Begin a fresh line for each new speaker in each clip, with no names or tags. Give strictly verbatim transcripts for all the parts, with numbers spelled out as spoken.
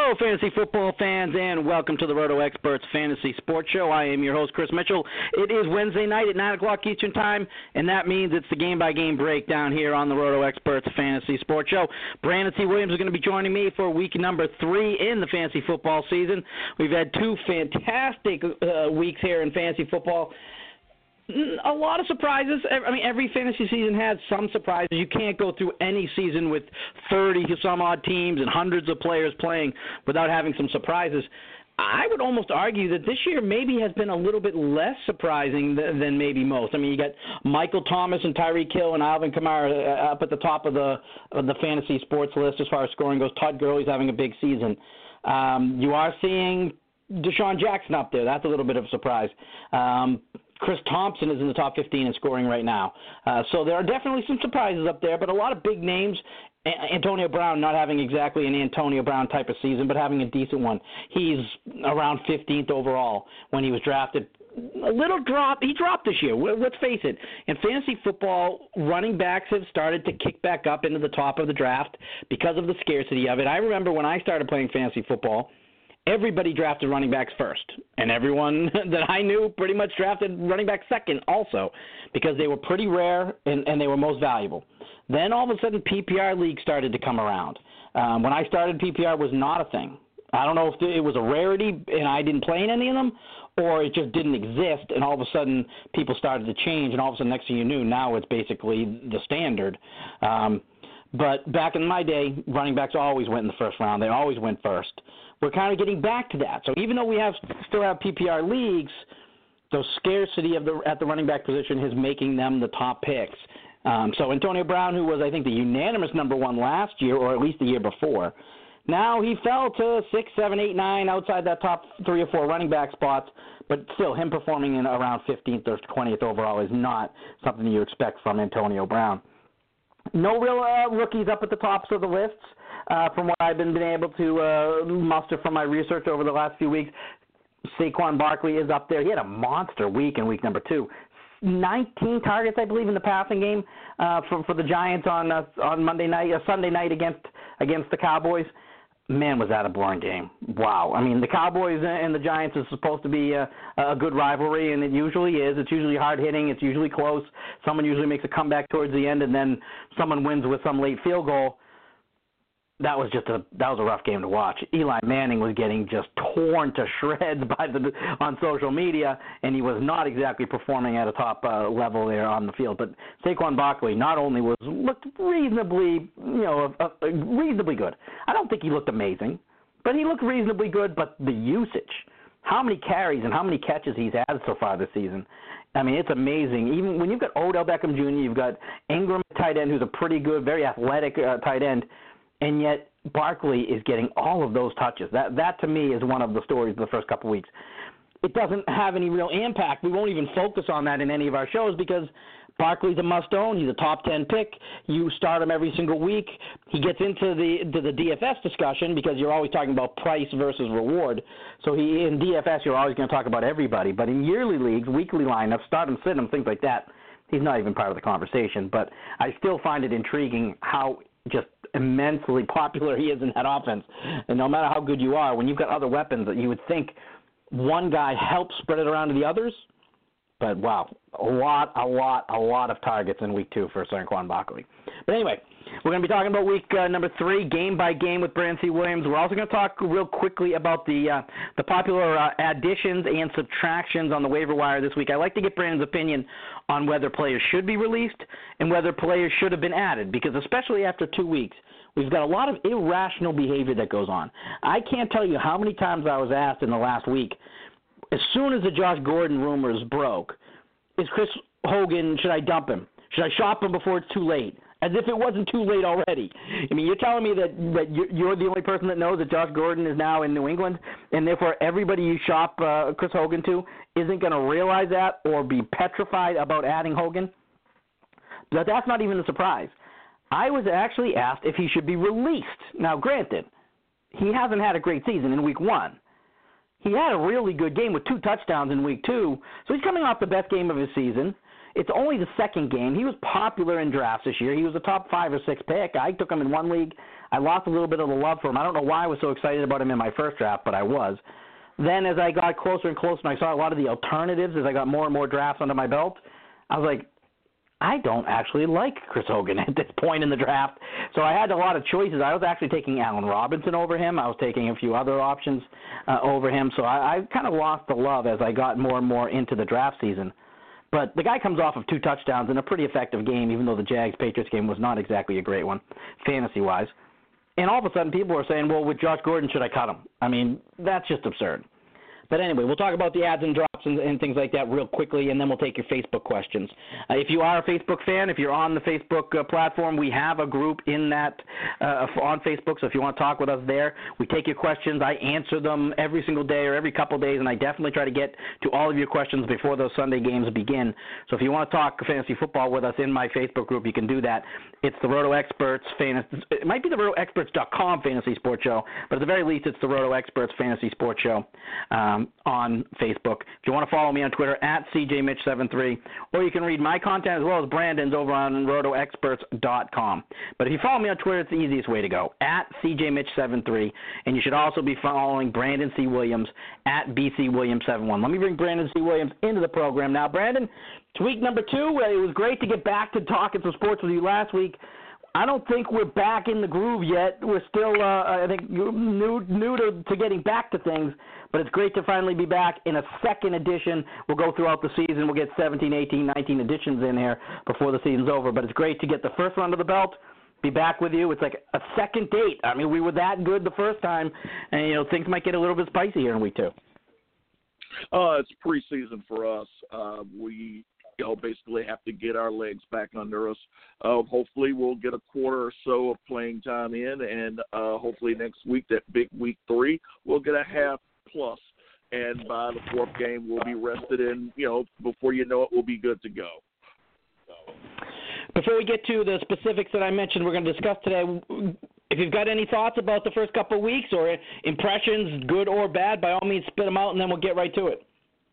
Hello, fantasy football fans, and welcome to the Roto Experts Fantasy Sports Show. I am your host, Chris Mitchell. It is Wednesday night at nine o'clock Eastern Time, and that means it's the game-by-game breakdown here on the Roto Experts Fantasy Sports Show. Brandon T. Williams is going to be joining me for week number three in the fantasy football season. We've had two fantastic uh, weeks here in fantasy football. A lot of surprises. I mean, every fantasy season has some surprises. You can't go through any season with thirty-some-odd teams and hundreds of players playing without having some surprises. I would almost argue that this year maybe has been a little bit less surprising than, than maybe most. I mean, you got Michael Thomas and Tyreek Hill and Alvin Kamara up at the top of the of the fantasy sports list as far as scoring goes. Todd Gurley's having a big season. Um, you are seeing Deshaun Jackson up there. That's a little bit of a surprise. Um, Chris Thompson is in the top fifteen in scoring right now. Uh, so there are definitely some surprises up there, but a lot of big names. A- Antonio Brown not having exactly an Antonio Brown type of season, but having a decent one. He's around fifteenth overall when he was drafted. A little drop. He dropped this year. Let's face it. In fantasy football, running backs have started to kick back up into the top of the draft because of the scarcity of it. I remember when I started playing fantasy football, everybody drafted running backs first, and everyone that I knew pretty much drafted running back second also because they were pretty rare and, and they were most valuable. Then all of a sudden P P R leagues started to come around. Um, when I started, P P R was not a thing. I don't know if it was a rarity and I didn't play in any of them, or it just didn't exist, and all of a sudden people started to change, and all of a sudden next thing you knew, now it's basically the standard. Um, but back in my day, running backs always went in the first round. They always went first. We're kind of getting back to that. So even though we have still have P P R leagues, the scarcity of the at the running back position is making them the top picks. Um, so Antonio Brown, who was, I think, the unanimous number one last year, or at least the year before, now he fell to six, seven, eight, nine outside that top three or four running back spots. But still, him performing in around fifteenth or twentieth overall is not something you expect from Antonio Brown. No real uh, rookies up at the tops of the lists. Uh, from what I've been, been able to uh, muster from my research over the last few weeks, Saquon Barkley is up there. He had a monster week in week number two. nineteen targets, I believe, in the passing game uh, for for the Giants on uh, on Monday night, uh, Sunday night against against the Cowboys. Man, was that a boring game. Wow. I mean, the Cowboys and the Giants is supposed to be a, a good rivalry, and it usually is. It's usually hard-hitting. It's usually close. Someone usually makes a comeback towards the end, and then someone wins with some late field goal. That was just a that was a rough game to watch. Eli Manning was getting just torn to shreds by the on social media, and he was not exactly performing at a top uh, level there on the field. But Saquon Barkley not only was looked reasonably, you know, uh, uh, reasonably good. I don't think he looked amazing, but he looked reasonably good. But the usage, how many carries and how many catches he's had so far this season. I mean, it's amazing. Even when you've got Odell Beckham Junior, you've got Ingram, tight end, who's a pretty good, very athletic uh, tight end. And yet Barkley is getting all of those touches. That, that to me, is one of the stories of the first couple of weeks. It doesn't have any real impact. We won't even focus on that in any of our shows because Barkley's a must-own. He's a top ten pick. You start him every single week. He gets into the to the D F S discussion because you're always talking about price versus reward. So he in D F S, you're always going to talk about everybody. But in yearly leagues, weekly lineups, start him, sit him, things like that, he's not even part of the conversation. But I still find it intriguing how just immensely popular he is in that offense. And no matter how good you are, when you've got other weapons that you would think one guy helps spread it around to the others, but wow, a lot, a lot, a lot of targets in week two for Saquon Barkley. But anyway, we're going to be talking about week uh, number three, game by game with Brandon T. Williams. We're also going to talk real quickly about the uh, the popular uh, additions and subtractions on the waiver wire this week. I like to get Brandon's opinion on whether players should be released and whether players should have been added, because especially after two weeks, we've got a lot of irrational behavior that goes on. I can't tell you how many times I was asked in the last week, as soon as the Josh Gordon rumors broke, is Chris Hogan, should I dump him? Should I shop him before it's too late? As if it wasn't too late already. I mean, you're telling me that, that you're the only person that knows that Josh Gordon is now in New England, and therefore everybody you shop uh, Chris Hogan to isn't going to realize that or be petrified about adding Hogan? But that's not even a surprise. I was actually asked if he should be released. Now, granted, he hasn't had a great season in week one. He had a really good game with two touchdowns in week two, so he's coming off the best game of his season. It's only the second game. He was popular in drafts this year. He was a top five or six pick. I took him in one league. I lost a little bit of the love for him. I don't know why I was so excited about him in my first draft, but I was. Then as I got closer and closer and I saw a lot of the alternatives as I got more and more drafts under my belt, I was like, I don't actually like Chris Hogan at this point in the draft. So I had a lot of choices. I was actually taking Allen Robinson over him. I was taking a few other options uh, over him. So I, I kind of lost the love as I got more and more into the draft season. But the guy comes off of two touchdowns in a pretty effective game, even though the Jags-Patriots game was not exactly a great one, fantasy-wise. And all of a sudden people are saying, well, with Josh Gordon, should I cut him? I mean, that's just absurd. But anyway, we'll talk about the ads and drops and, and things like that real quickly, and then we'll take your Facebook questions. Uh, if you are a Facebook fan, if you're on the Facebook uh, platform, we have a group in that uh, on Facebook, so if you want to talk with us there, we take your questions. I answer them every single day or every couple of days, and I definitely try to get to all of your questions before those Sunday games begin. So if you want to talk fantasy football with us in my Facebook group, you can do that. It's the Roto Experts Fantasy. It might be the roto experts dot com Fantasy Sports Show, but at the very least, it's the Roto Experts Fantasy Sports Show. Um, on Facebook. If you want to follow me on Twitter, at C J Mitch seventy-three, or you can read my content as well as Brandon's over on roto experts dot com. But if you follow me on Twitter, it's the easiest way to go, at C J Mitch seventy-three, and you should also be following Brandon C. Williams at B C Williams seventy-one. Let me bring Brandon C. Williams into the program now. Brandon, it's week number two. It was great to get back to talking some sports with you last week. I don't think we're back in the groove yet. We're still, uh, I think, new new to, to getting back to things, but it's great to finally be back in a second edition. We'll go throughout the season. We'll get seventeen, eighteen, nineteen editions in here before the season's over, but it's great to get the first one under the belt, be back with you. It's like a second date. I mean, we were that good the first time, and, you know, things might get a little bit spicy here in week two.
Uh, it's preseason for us. Uh, we... You know, basically have to get our legs back under us. Uh, hopefully we'll get a quarter or so of playing time in, and uh, hopefully next week, that big week three, we'll get a half plus. And by the fourth game, we'll be rested, and, you know, before you know it, we'll be good to go. So.
Before we get to the specifics that I mentioned we're going to discuss today, if you've got any thoughts about the first couple of weeks or impressions, good or bad, by all means spit them out, and then we'll get right to it.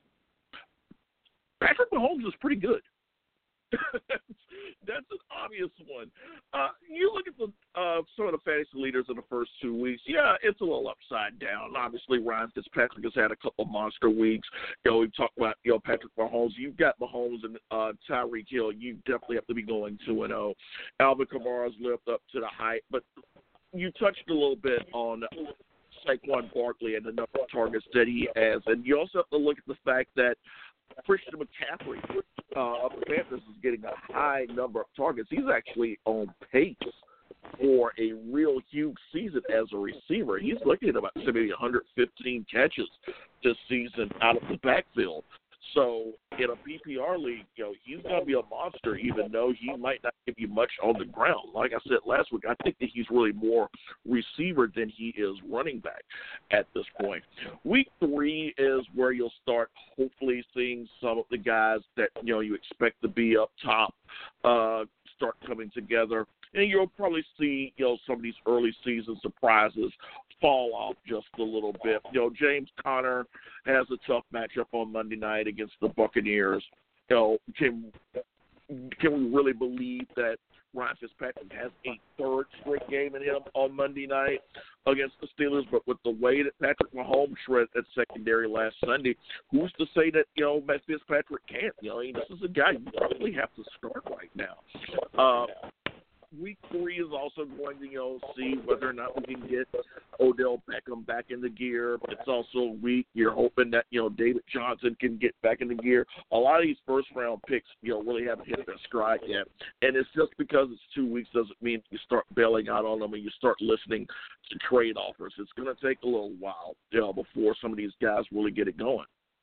Patrick Mahomes is pretty good. That's an obvious one. Uh, you look at the uh, some of the fantasy leaders in the first two weeks. Yeah, it's a little upside down. Obviously, Ryan Fitzpatrick has had a couple monster weeks. You know, we talked about you know Patrick Mahomes. You've got Mahomes and uh, Tyreek Hill. You definitely have to be going two and zero. Alvin Kamara's lived up to the hype, but you touched a little bit on Saquon Barkley and the number of targets that he has, and you also have to look at the fact that Christian McCaffrey uh, of the Panthers is getting a high number of targets. He's actually on pace for a real huge season as a receiver. He's looking at about maybe one hundred fifteen catches this season out of the backfield. So in a P P R league, you know, he's going to be a monster, even though he might not give you much on the ground. Like I said last week, I think that he's really more receiver than he is running back at this point. Week three is where you'll start hopefully seeing some of the guys that, you know, you expect to be up top uh, start coming together. And you'll probably see, you know, some of these early season surprises fall off just a little bit. You know, James Conner has a tough matchup on Monday night against the Buccaneers. You know, can can we really believe that Ryan Fitzpatrick has a third straight game in him on Monday night against the Steelers? But with the way that Patrick Mahomes shredded that secondary last Sunday, who's to say that, you know, Matt Fitzpatrick can't? You know, I mean, this is a guy you probably have to start right now. Uh, Week three is also going to, you know, see whether or not we can get Odell Beckham back in the gear. It's also a week you're hoping that, you know, David Johnson can get back in the gear. A lot of these first-round picks, you know, really haven't hit their stride yet. And it's just because it's two weeks doesn't mean you start bailing out on them and you start listening to trade offers. It's going to take a little while, you know, before some of these guys really get it going.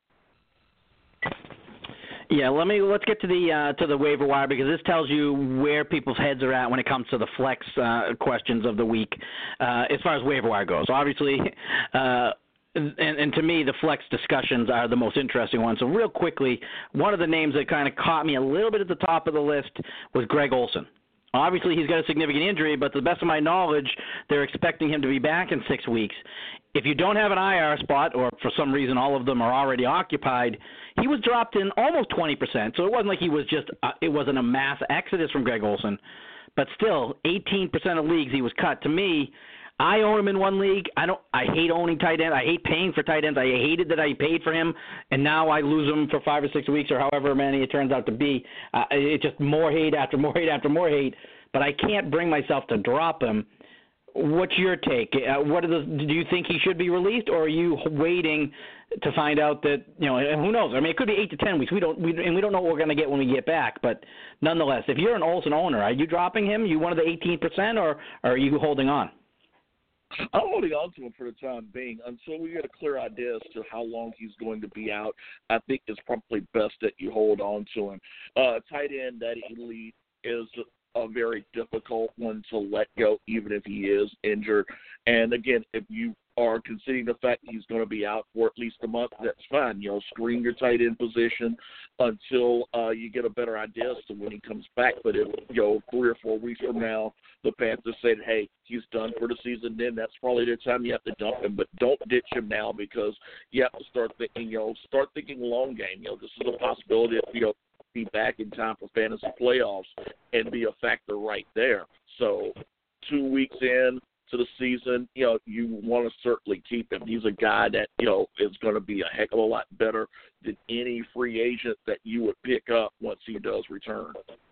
Yeah, let me let's get to the uh, to the waiver wire, because this tells you where people's heads are at when it comes to the flex uh, questions of the week, uh, as far as waiver wire goes. Obviously, uh, and, and to me, the flex discussions are the most interesting ones. So real quickly, one of the names that kind of caught me a little bit at the top of the list was Greg Olsen. Obviously, he's got a significant injury, but to the best of my knowledge, they're expecting him to be back in six weeks. If you don't have an I R spot, or for some reason all of them are already occupied, he was dropped in almost twenty percent. So it wasn't like he was just uh, it wasn't a mass exodus from Greg Olsen, but still eighteen percent of leagues he was cut. To me, I own him in one league. I don't. I hate owning tight ends. I hate paying for tight ends. I hated that I paid for him, and now I lose him for five or six weeks or however many it turns out to be. Uh, it's just more hate after more hate after more hate. But I can't bring myself to drop him. What's your take? Uh, what are the? Do you think he should be released, or are you waiting to find out that you know? And who knows? I mean, it could be eight to ten weeks. We don't. We, and we don't know what we're going to get when we get back. But nonetheless, if you're an Olsen owner, are you dropping him? You one of the eighteen percent, or, or are you holding on?
I'm holding on to him for the time being until we get a clear idea as to how long he's going to be out. I think it's probably best that you hold on to him. Uh, tight end, that elite is a very difficult one to let go, even if he is injured. And again, if you are considering the fact he's going to be out for at least a month, that's fine. You know, screen your tight end position until uh, you get a better idea as to when he comes back. But if, you know, three or four weeks from now, the Panthers said, hey, he's done for the season, then that's probably the time you have to dump him. But don't ditch him now, because you have to start thinking, you know, start thinking long game. You know, this is a possibility of, you know, be back in time for fantasy playoffs and be a factor right there. So two weeks in to the season, you know, you want to certainly keep him. He's a guy that, you know, is going to be a heck of a lot better than any free agent that you would pick up once he does return.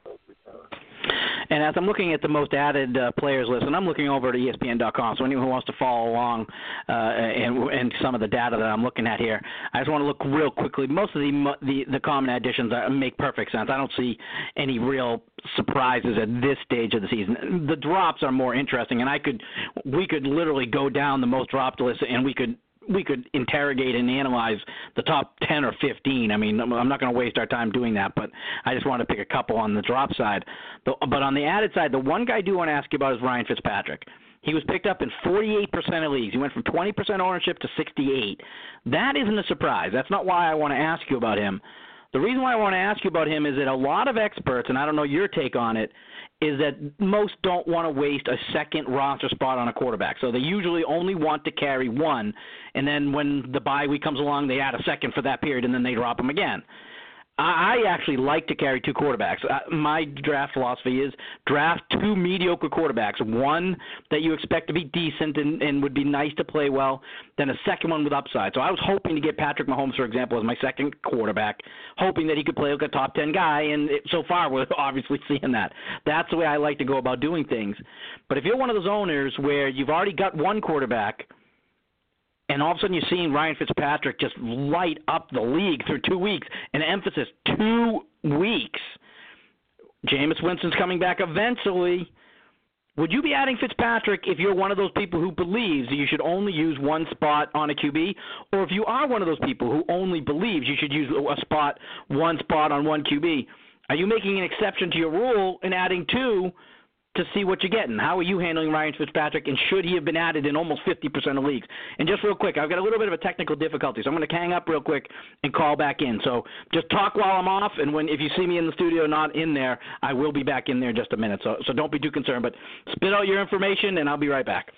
And as I'm looking at the most added uh, players list, and I'm looking over at E S P N dot com, so anyone who wants to follow along uh, and, and some of the data that I'm looking at here, I just want to look real quickly. Most of the the, the common additions make perfect sense. I don't see any real surprises at this stage of the season. The drops are more interesting, and I could we could literally go down the most dropped list, and we could we could interrogate and analyze the top ten or fifteen. I mean, I'm not going to waste our time doing that, but I just want to pick a couple on the drop side. But on the added side, the one guy I do want to ask you about is Ryan Fitzpatrick. He was picked up in forty-eight percent of leagues. He went from twenty percent ownership to sixty-eight. That isn't a surprise. That's not why I want to ask you about him. The reason why I want to ask you about him is that a lot of experts, and I don't know your take on it, is that most don't want to waste a second roster spot on a quarterback. So they usually only want to carry one, and then when the bye week comes along, they add a second for that period, and then they drop him again. I actually like to carry two quarterbacks. My draft philosophy is draft two mediocre quarterbacks, one that you expect to be decent and, and would be nice to play well, then a second one with upside. So I was hoping to get Patrick Mahomes, for example, as my second quarterback, hoping that he could play like a top ten guy, and it, so far we're obviously seeing that. That's the way I like to go about doing things. But if you're one of those owners where you've already got one quarterback, and all of a sudden you're seeing Ryan Fitzpatrick just light up the league through two weeks. And emphasis, two weeks. Jameis Winston's coming back eventually. Would you be adding Fitzpatrick if you're one of those people who believes that you should only use one spot on a Q B? Or if you are one of those people who only believes you should use a spot, one spot on one Q B, are you making an exception to your rule and adding two to see what you're getting? How are you handling Ryan Fitzpatrick, and should he have been added in almost fifty percent of leagues? And just real quick, I've got a little bit of a technical difficulty, so I'm going to hang up real quick and call back in. So just talk while I'm off, and when if you see me in the studio not in there, I will be back in there in just a minute. So so don't be too concerned, but spit out your information, and I'll be right back.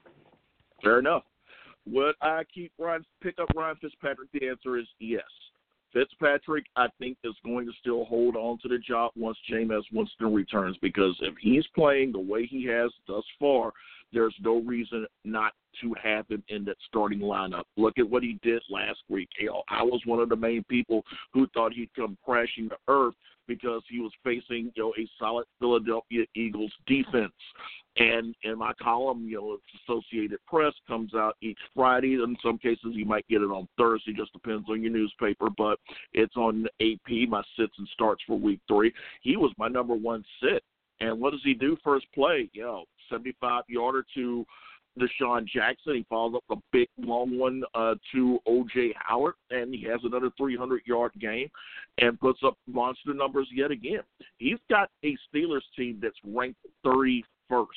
Fair enough. Would I keep Ryan, pick up Ryan Fitzpatrick? The answer is yes. Fitzpatrick, I think, is going to still hold on to the job once Jameis Winston returns, because if he's playing the way he has thus far, there's no reason not to have him in that starting lineup. Look at what he did last week. You know, I was one of the main people who thought he'd come crashing to earth because he was facing, you know, a solid Philadelphia Eagles defense. And in my column, you know, Associated Press comes out each Friday. In some cases, you might get it on Thursday. Just depends on your newspaper. But it's on A P, my sits and starts for week three. He was my number one sit. And what does he do first play? You know, seventy-five-yarder to Deshaun Jackson. He follows up a big, long one uh, to O J Howard, and he has another three hundred-yard game and puts up monster numbers yet again. He's got a Steelers team that's ranked thirty-first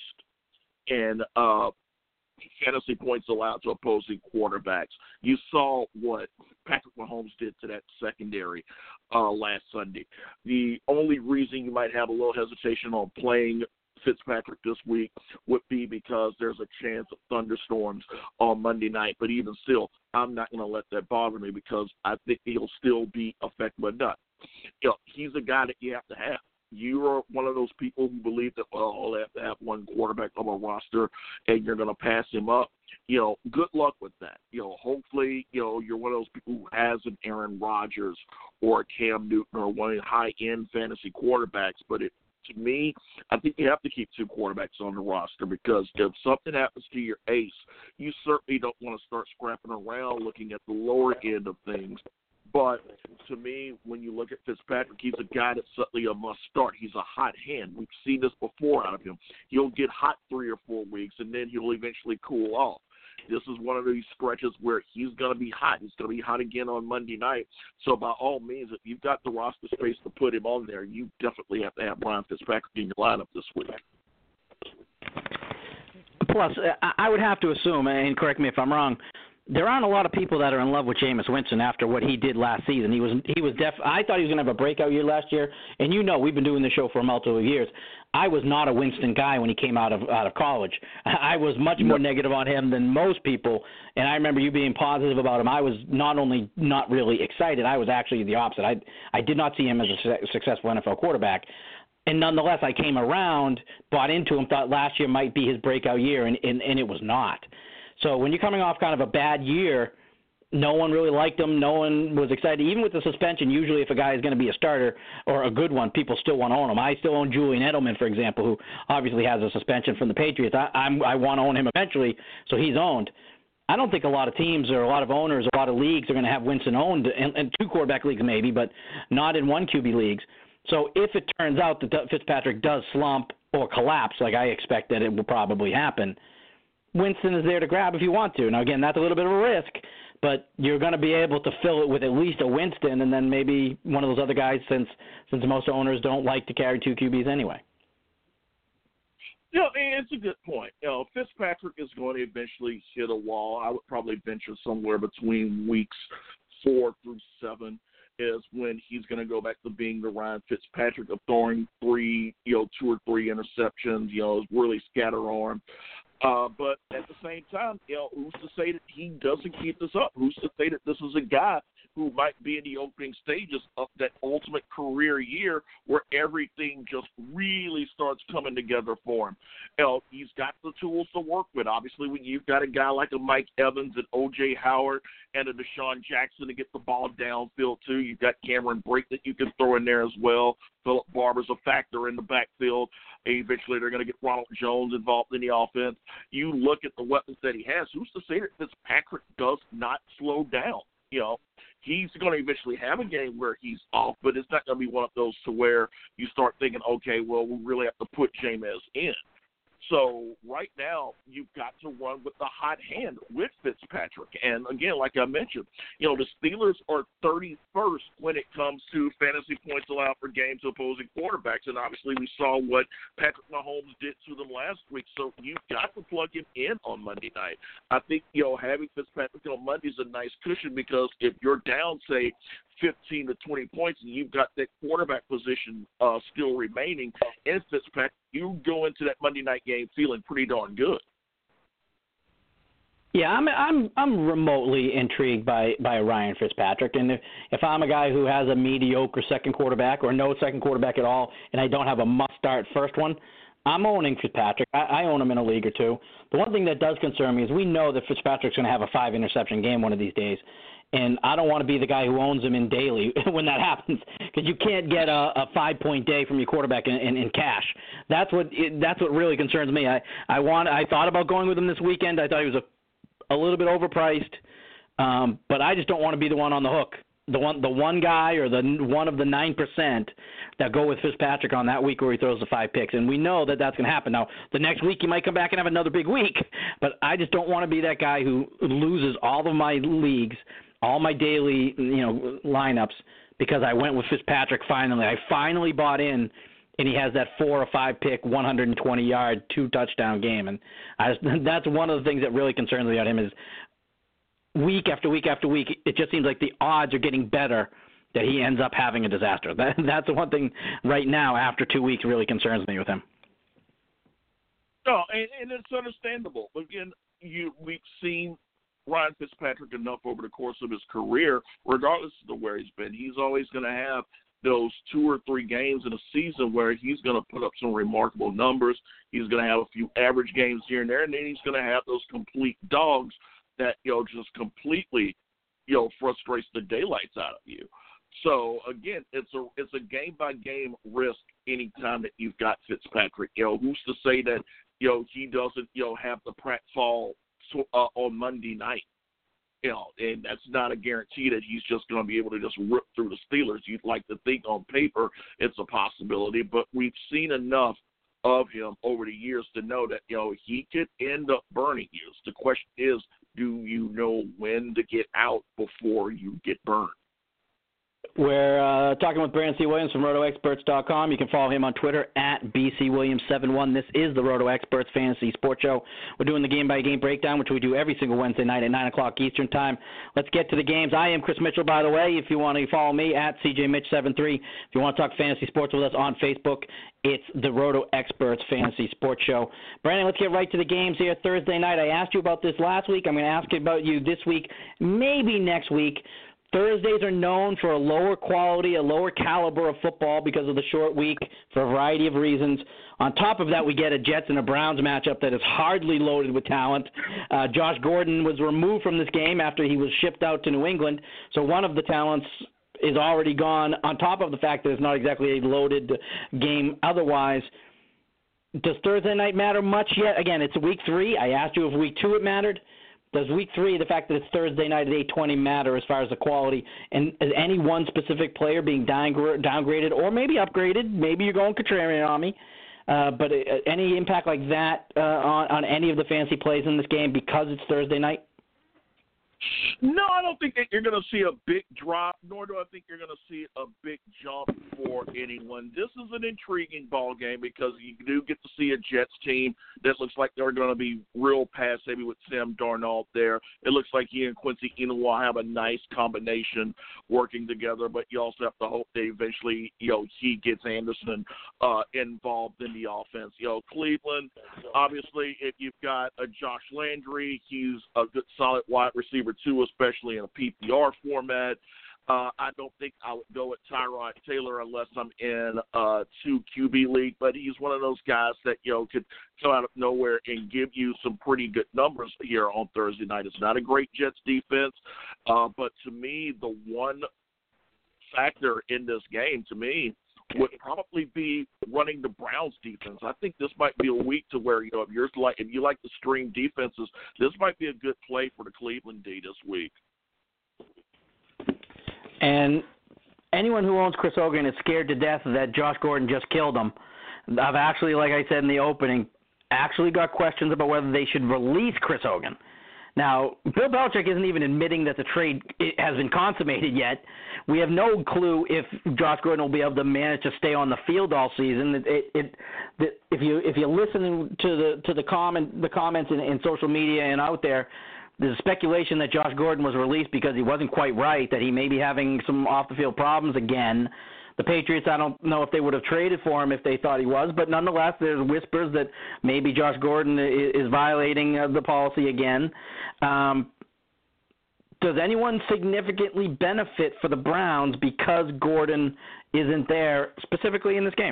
in uh, fantasy points allowed to opposing quarterbacks. You saw what Patrick Mahomes did to that secondary uh, last Sunday. The only reason you might have a little hesitation on playing Fitzpatrick this week would be because there's a chance of thunderstorms on Monday night. But even still, I'm not going to let that bother me because I think he'll still be effective enough. You know, he's a guy that you have to have. You are one of those people who believe that, well, they have to have one quarterback on a roster and you're going to pass him up. You know, good luck with that. You know, hopefully, you know, you're one of those people who has an Aaron Rodgers or a Cam Newton or one of the high-end fantasy quarterbacks. But it, to me, I think you have to keep two quarterbacks on the roster because if something happens to your ace, you certainly don't want to start scrapping around looking at the lower end of things. But to me, when you look at Fitzpatrick, he's a guy that's certainly a must start. He's a hot hand. We've seen this before out of him. He'll get hot three or four weeks, and then he'll eventually cool off. This is one of these stretches where he's going to be hot. He's going to be hot again on Monday night. So by all means, if you've got the roster space to put him on there, you definitely have to have Ryan Fitzpatrick in your lineup this week.
Plus, I would have to assume, and correct me if I'm wrong, there aren't a lot of people that are in love with Jameis Winston after what he did last season. He was he was def. I thought he was going to have a breakout year last year, and you know we've been doing this show for multiple years. I was not a Winston guy when he came out of out of college. I was much more negative on him than most people, and I remember you being positive about him. I was not only not really excited, I was actually the opposite. I I did not see him as a successful N F L quarterback. And nonetheless, I came around, bought into him, thought last year might be his breakout year, and, and, and it was not. So when you're coming off kind of a bad year, no one really liked him. No one was excited. Even with the suspension, usually if a guy is going to be a starter or a good one, people still want to own him. I still own Julian Edelman, for example, who obviously has a suspension from the Patriots. I, I'm, I want to own him eventually, so he's owned. I don't think a lot of teams or a lot of owners, a lot of leagues are going to have Winston owned, in, in two quarterback leagues maybe, but not in one Q B leagues. So if it turns out that Fitzpatrick does slump or collapse, like I expect that it will probably happen, Winston is there to grab if you want to. Now, again, that's a little bit of a risk, but you're going to be able to fill it with at least a Winston and then maybe one of those other guys since since most owners don't like to carry two Q Bs anyway.
You know, it's a good point. You know, Fitzpatrick is going to eventually hit a wall. I would probably venture somewhere between weeks four through seven is when he's going to go back to being the Ryan Fitzpatrick of throwing three, you know, two or three interceptions, you know, really scatter arm. Uh, but at the same time, you know, who's to say that he doesn't keep this up? Who's to say that this is a guy who might be in the opening stages of that ultimate career year where everything just really starts coming together for him? You know, he's got the tools to work with. Obviously, when you've got a guy like a Mike Evans and O J Howard and a Deshaun Jackson to get the ball downfield too, you've got Cameron Brake that you can throw in there as well. Philip Barber's a factor in the backfield. Eventually, they're going to get Ronald Jones involved in the offense. You look at the weapons that he has. Who's to say that Fitzpatrick does not slow down? You know, he's going to eventually have a game where he's off, but it's not going to be one of those to where you start thinking, okay, well, we really have to put Jameis in. So right now, you've got to run with the hot hand with Fitzpatrick. And, again, like I mentioned, you know, the Steelers are thirty-first when it comes to fantasy points allowed per game to opposing quarterbacks. And, obviously, we saw what Patrick Mahomes did to them last week. So you've got to plug him in on Monday night. I think, you know, having Fitzpatrick on Monday is a nice cushion because if you're down, say, fifteen to twenty points, and you've got that quarterback position uh, still remaining in Fitzpatrick, you go into that Monday night game feeling pretty darn good.
Yeah, I'm I'm I'm remotely intrigued by, by Ryan Fitzpatrick, and if, if I'm a guy who has a mediocre second quarterback or no second quarterback at all, and I don't have a must-start first one, I'm owning Fitzpatrick. I, I own him in a league or two. The one thing that does concern me is we know that Fitzpatrick's going to have a five-interception game one of these days. And I don't want to be the guy who owns him in daily when that happens, because you can't get a, a five-point day from your quarterback in, in, in cash. That's what it, that's what really concerns me. I I want I thought about going with him this weekend. I thought he was a a little bit overpriced, um, but I just don't want to be the one on the hook, the one the one guy or the one of the nine percent that go with Fitzpatrick on that week where he throws the five picks. And we know that that's going to happen. Now the next week he might come back and have another big week, but I just don't want to be that guy who loses all of my leagues, all my daily, you know, lineups because I went with Fitzpatrick finally. I finally bought in, and he has that four or five pick, one hundred twenty yard, two touchdown game, and I just, that's one of the things that really concerns me about him is week after week after week, it just seems like the odds are getting better that he ends up having a disaster. That that's the one thing right now after two weeks really concerns me with him.
No, and, and it's understandable. Again, you we've seen Ryan Fitzpatrick enough over the course of his career, regardless of where he's been. He's always going to have those two or three games in a season where he's going to put up some remarkable numbers. He's going to have a few average games here and there, and then he's going to have those complete dogs that, you know, just completely, you know, frustrates the daylights out of you. So, again, it's a it's a game-by-game risk anytime that you've got Fitzpatrick. You know, who's to say that, you know, he doesn't, you know, have the Pratt fall uh, on Monday night? You know, and that's not a guarantee that he's just going to be able to just rip through the Steelers. You'd like to think on paper it's a possibility, but we've seen enough of him over the years to know that, you know, he could end up burning you. The question is, do you know when to get out before you get burned?
We're uh, talking with Brandon C. Williams from roto experts dot com. You can follow him on Twitter at B C Williams seventy-one. This is the Roto Experts Fantasy Sports Show. We're doing the game-by-game breakdown, which we do every single Wednesday night at nine o'clock Eastern Time. Let's get to the games. I am Chris Mitchell, by the way. If you want to follow me, at C J Mitch seventy-three. If you want to talk fantasy sports with us on Facebook, it's the Roto Experts Fantasy Sports Show. Brandon, let's get right to the games here. Thursday night, I asked you about this last week. I'm going to ask you about you this week, maybe next week. Thursdays are known for a lower quality, a lower caliber of football because of the short week for a variety of reasons. On top of that, we get a Jets and a Browns matchup that is hardly loaded with talent. Uh, Josh Gordon was removed from this game after he was shipped out to New England, so one of the talents is already gone, on top of the fact that it's not exactly a loaded game otherwise. Does Thursday night matter much yet? Again, it's week three. I asked you if week two it mattered. Does week three, the fact that it's Thursday night at eight twenty, matter as far as the quality? And is any one specific player being downgraded or maybe upgraded? Maybe you're going contrarian on me. Uh, but any impact like that uh, on, on any of the fantasy plays in this game because it's Thursday night?
No, I don't think that you're going to see a big drop, nor do I think you're going to see a big jump for anyone. This is an intriguing ball game because you do get to see a Jets team that looks like they're going to be real pass heavy with Sam Darnold there. It looks like he and Quincy Enunwa have a nice combination working together, but you also have to hope that eventually, you know, he gets Anderson uh, involved in the offense. You know, Cleveland, obviously, if you've got a Josh Landry, he's a good solid wide receiver too, especially in a P P R format. Uh, I don't think I would go with Tyrod Taylor unless I'm in a two Q B league, but he's one of those guys that, you know, could come out of nowhere and give you some pretty good numbers here on Thursday night. It's not a great Jets defense, uh, but to me, the one factor in this game, to me, would probably be running the Browns defense. I think this might be a week to where, you know, if you're like if you like to stream defenses, this might be a good play for the Cleveland D this week.
And anyone who owns Chris Hogan is scared to death that Josh Gordon just killed him. I've actually, like I said in the opening, actually got questions about whether they should release Chris Hogan. Now, Bill Belichick isn't even admitting that the trade has been consummated yet. We have no clue if Josh Gordon will be able to manage to stay on the field all season. It, it, it, the, if you if you listen to the to the comment the comments in, in social media and out there, there's speculation that Josh Gordon was released because he wasn't quite right, that he may be having some off the field problems again. The Patriots, I don't know if they would have traded for him if they thought he was, but nonetheless, there's whispers that maybe Josh Gordon is, is violating uh, the policy again. Um, does anyone significantly benefit for the Browns because Gordon isn't there, specifically in this game?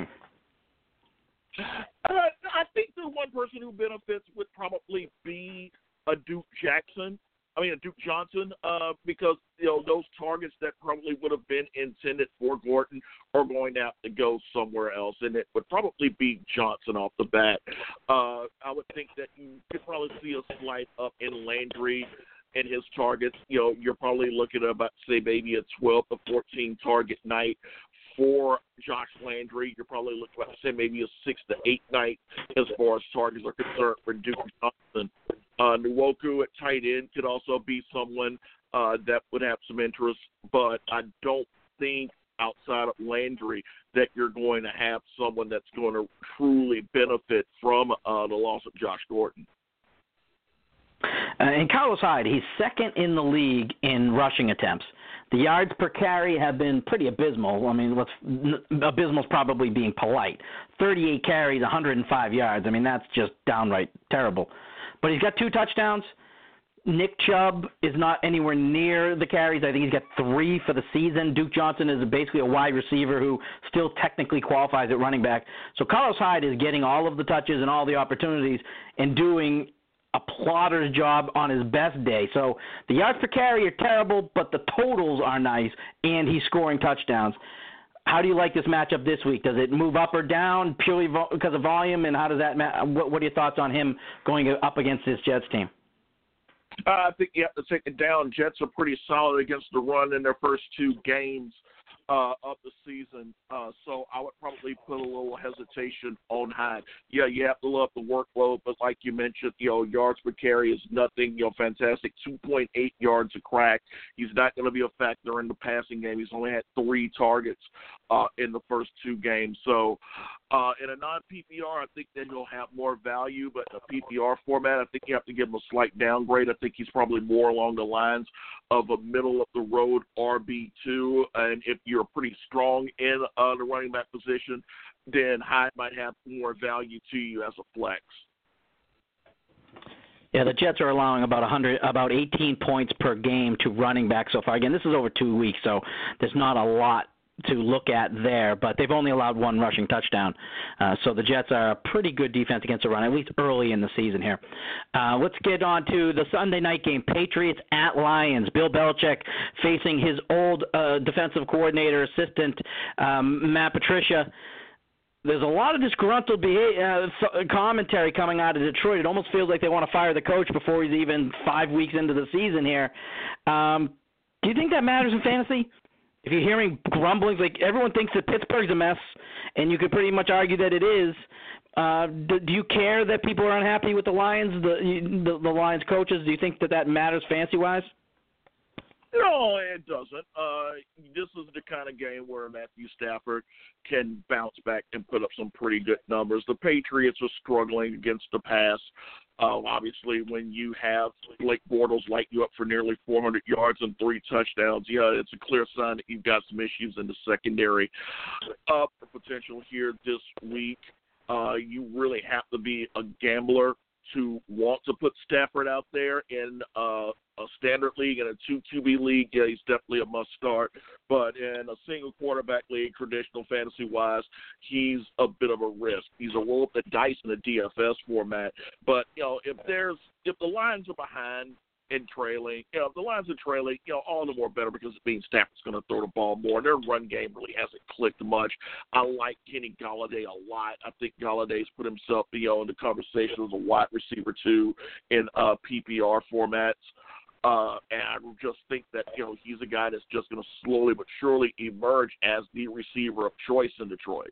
Uh, I think the one person who benefits would probably be a Duke Jackson. I mean, a Duke Johnson, uh, because, you know, those targets that probably would have been intended for Gordon are going to have to go somewhere else, and it would probably be Johnson off the bat. Uh, I would think that you could probably see a slight up in Landry and his targets. You know, you're probably looking at about, say, maybe a twelve to fourteen target night for Josh Landry. You're probably looking at, say, maybe a six to eight night as far as targets are concerned for Duke Johnson. Uh, Nwoku at tight end could also be someone uh, that would have some interest, but I don't think outside of Landry that you're going to have someone that's going to truly benefit from uh, the loss of Josh Gordon.
Uh, and Carlos Hyde, he's second in the league in rushing attempts. The yards per carry have been pretty abysmal. I mean, let's, abysmal's probably being polite. thirty-eight carries, one hundred five yards. I mean, that's just downright terrible. But he's got two touchdowns. Nick Chubb is not anywhere near the carries. I think he's got three for the season. Duke Johnson is basically a wide receiver who still technically qualifies at running back. So Carlos Hyde is getting all of the touches and all the opportunities and doing a plotter's job on his best day. So the yards per carry are terrible, but the totals are nice, and he's scoring touchdowns. How do you like this matchup this week? Does it move up or down purely vo- because of volume, and how does that ma- what, what are your thoughts on him going up against this Jets team?
Uh, I think you have to take it down. Jets are pretty solid against the run in their first two games uh, of the season. Uh, so I would probably put a little hesitation on Hyde. Yeah, you have to love the workload, but like you mentioned, you know, yards per carry is nothing. You know, fantastic, two point eight yards a crack. He's not going to be a factor in the passing game. He's only had three targets uh, in the first two games. So uh, in a non-P P R, I think that he'll have more value, but in a P P R format, I think you have to give him a slight downgrade. I think he's probably more along the lines of a middle-of-the-road R B two, and if you're pretty strong in uh, the running back position, then Hyde might have more value to you as a flex.
Yeah, the Jets are allowing about one hundred, about eighteen points per game to running back so far. Again, this is over two weeks, so there's not a lot to look at there, but they've only allowed one rushing touchdown. Uh, so the Jets are a pretty good defense against the run, at least early in the season here. Uh, let's get on to the Sunday night game, Patriots at Lions. Bill Belichick facing his old uh, defensive coordinator, assistant, um, Matt Patricia. There's a lot of disgruntled behavior, uh, commentary coming out of Detroit. It almost feels like they want to fire the coach before he's even five weeks into the season here. Um, do you think that matters in fantasy? If you're hearing grumblings, like everyone thinks that Pittsburgh's a mess, and you could pretty much argue that it is, uh, do, do you care that people are unhappy with the Lions, the, the the Lions coaches? Do you think that that matters fantasy-wise?
No, it doesn't. Uh, this is the kind of game where Matthew Stafford can bounce back and put up some pretty good numbers. The Patriots are struggling against the pass. Uh, obviously, when you have Blake Bortles light you up for nearly four hundred yards and three touchdowns, yeah, it's a clear sign that you've got some issues in the secondary. Uh, potential here this week, uh, you really have to be a gambler to want to put Stafford out there in uh, a standard league and a two Q B league. Yeah, he's definitely a must start. But in a single quarterback league, traditional fantasy wise, he's a bit of a risk. He's a roll of the dice in a D F S format. But you know, if there's if the Lions are behind and trailing, you know, if the Lions are trailing, you know, all the more better because it means Stafford's going to throw the ball more. Their run game really hasn't clicked much. I like Kenny Golladay a lot. I think Galladay's put himself, you know, in the conversation as a wide receiver too in uh, P P R formats. Uh, and I just think that, you know, he's a guy that's just going to slowly but surely emerge as the receiver of choice in Detroit.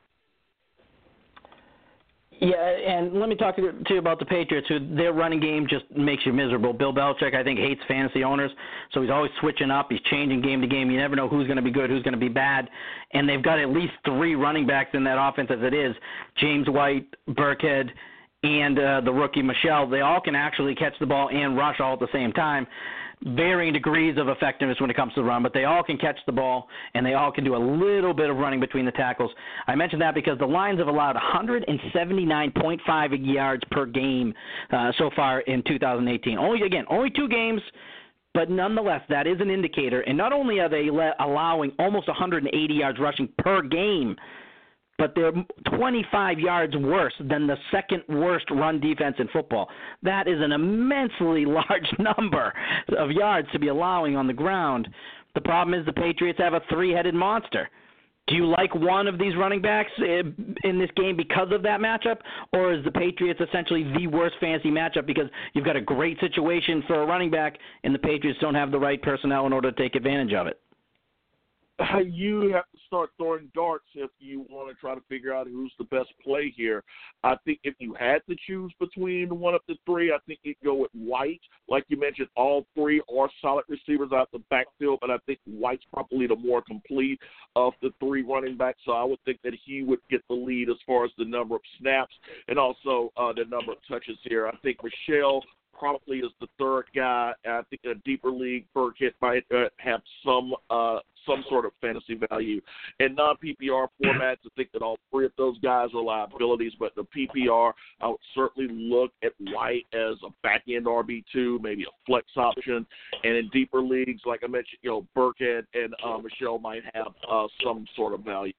Yeah, and let me talk to you about the Patriots, who their running game just makes you miserable. Bill Belichick, I think, hates fantasy owners, so he's always switching up. He's changing game to game. You never know who's going to be good, who's going to be bad. And they've got at least three running backs in that offense as it is, James White, Burkhead, and uh, the rookie Michelle. They all can actually catch the ball and rush all at the same time. Varying degrees of effectiveness when it comes to the run, but they all can catch the ball, and they all can do a little bit of running between the tackles. I mentioned that because the Lions have allowed one seventy-nine point five yards per game uh, so far in two thousand eighteen. Only, again, only two games, but nonetheless, that is an indicator. And not only are they le- allowing almost one hundred eighty yards rushing per game, but they're twenty-five yards worse than the second worst run defense in football. That is an immensely large number of yards to be allowing on the ground. The problem is the Patriots have a three-headed monster. Do you like one of these running backs in this game because of that matchup, or is the Patriots essentially the worst fantasy matchup because you've got a great situation for a running back and the Patriots don't have the right personnel in order to take advantage of it?
You have to start throwing darts if you want to try to figure out who's the best play here. I think if you had to choose between one of the three, I think you'd go with White. Like you mentioned, all three are solid receivers out the backfield, but I think White's probably the more complete of the three running backs, so I would think that he would get the lead as far as the number of snaps and also uh, the number of touches here. I think Michelle probably is the third guy. I think a deeper league, Burkhead might uh, have some uh, some sort of fantasy value. In non-P P R formats, I think that all three of those guys are liabilities, but the P P R, I would certainly look at White as a back-end R B two, maybe a flex option. And in deeper leagues, like I mentioned, you know, Burkhead and uh, Michelle might have uh, some sort of value.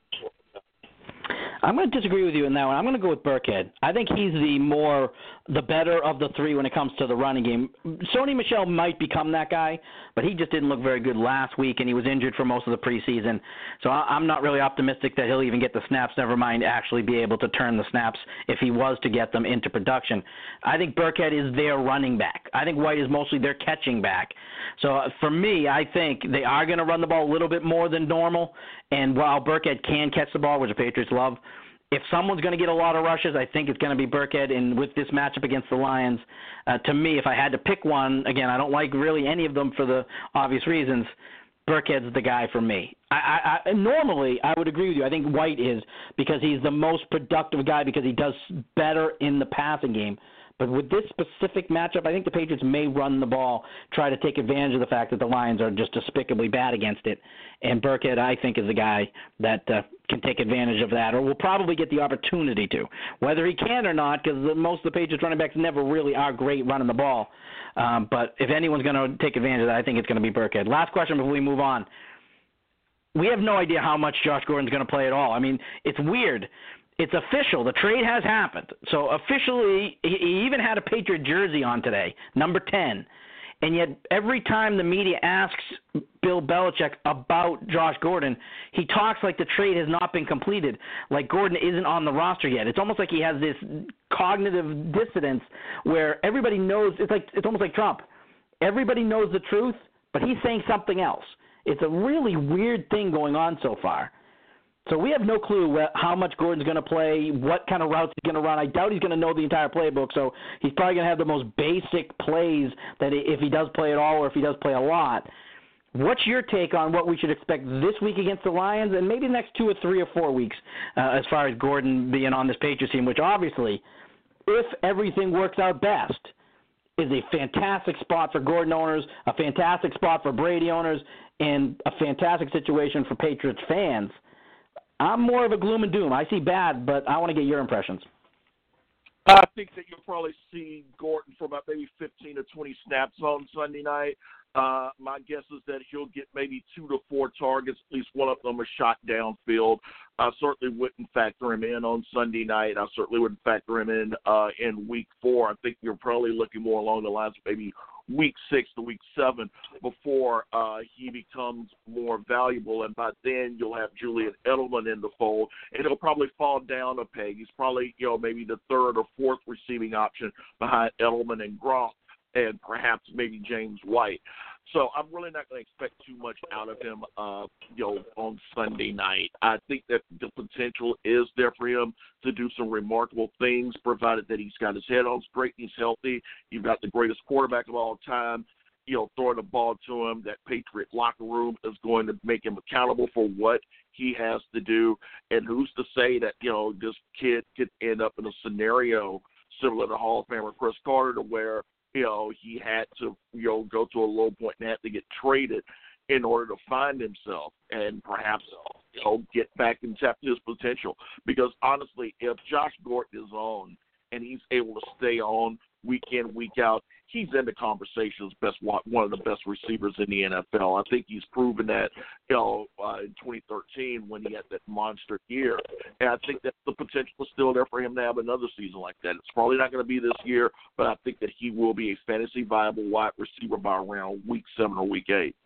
I'm going to disagree with you in that one. I'm going to go with Burkhead. I think he's the more, the better of the three when it comes to the running game. Sony Michel might become that guy, but he just didn't look very good last week, and he was injured for most of the preseason. So I'm not really optimistic that he'll even get the snaps, never mind actually be able to turn the snaps if he was to get them into production. I think Burkhead is their running back. I think White is mostly their catching back. So for me, I think they are going to run the ball a little bit more than normal, and while Burkhead can catch the ball, which the Patriots love, if someone's going to get a lot of rushes, I think it's going to be Burkhead. And with this matchup against the Lions, uh, to me, if I had to pick one, again, I don't like really any of them for the obvious reasons, Burkhead's the guy for me. I, I, I normally I would agree with you. I think White is because he's the most productive guy because he does better in the passing game. But with this specific matchup, I think the Patriots may run the ball, try to take advantage of the fact that the Lions are just despicably bad against it. And Burkhead, I think, is the guy that uh, can take advantage of that or will probably get the opportunity to. Whether he can or not, because most of the Patriots running backs never really are great running the ball. Um, but if anyone's going to take advantage of that, I think it's going to be Burkhead. Last question before we move on. We have no idea how much Josh Gordon's going to play at all. I mean, it's weird. It's official. The trade has happened. So officially, he even had a Patriot jersey on today, number ten. And yet every time the media asks Bill Belichick about Josh Gordon, he talks like the trade has not been completed, like Gordon isn't on the roster yet. It's almost like he has this cognitive dissonance where everybody knows. It's like it's almost like Trump. Everybody knows the truth, but he's saying something else. It's a really weird thing going on so far. So we have no clue how much Gordon's going to play, what kind of routes he's going to run. I doubt he's going to know the entire playbook, so he's probably going to have the most basic plays that if he does play at all or if he does play a lot. What's your take on what we should expect this week against the Lions and maybe the next two or three or four weeks uh, as far as Gordon being on this Patriots team, which obviously, if everything works out best, is a fantastic spot for Gordon owners, a fantastic spot for Brady owners, and a fantastic situation for Patriots fans. I'm more of a gloom and doom. I see bad, but I want to get your impressions.
I think that you'll probably see Gordon for about maybe fifteen to twenty snaps on Sunday night. Uh, my guess is that he'll get maybe two to four targets, at least one of them a shot downfield. I certainly wouldn't factor him in on Sunday night. I certainly wouldn't factor him in uh, in week four. I think you're probably looking more along the lines of maybe week six to week seven before uh, he becomes more valuable. And by then you'll have Julian Edelman in the fold, and he'll probably fall down a peg. He's probably, you know, maybe the third or fourth receiving option behind Edelman and Gronk, and perhaps maybe James White. So I'm really not going to expect too much out of him, uh, you know, on Sunday night. I think that the potential is there for him to do some remarkable things, provided that he's got his head on straight, he's healthy. You've got the greatest quarterback of all time, you know, throwing the ball to him. That Patriot locker room is going to make him accountable for what he has to do. And who's to say that, you know, this kid could end up in a scenario similar to Hall of Famer Chris Carter, to where, you know, he had to, you know, go to a low point and have to get traded in order to find himself and perhaps, you know, get back and tap his potential. Because honestly, if Josh Gordon is on and he's able to stay on week in, week out, he's in the conversations best one of the best receivers in the N F L. I think he's proven that, you know, uh, in twenty thirteen when he had that monster year. And I think that the potential is still there for him to have another season like that. It's probably not going to be this year, but I think that he will be a fantasy viable wide receiver by around week seven or week eight.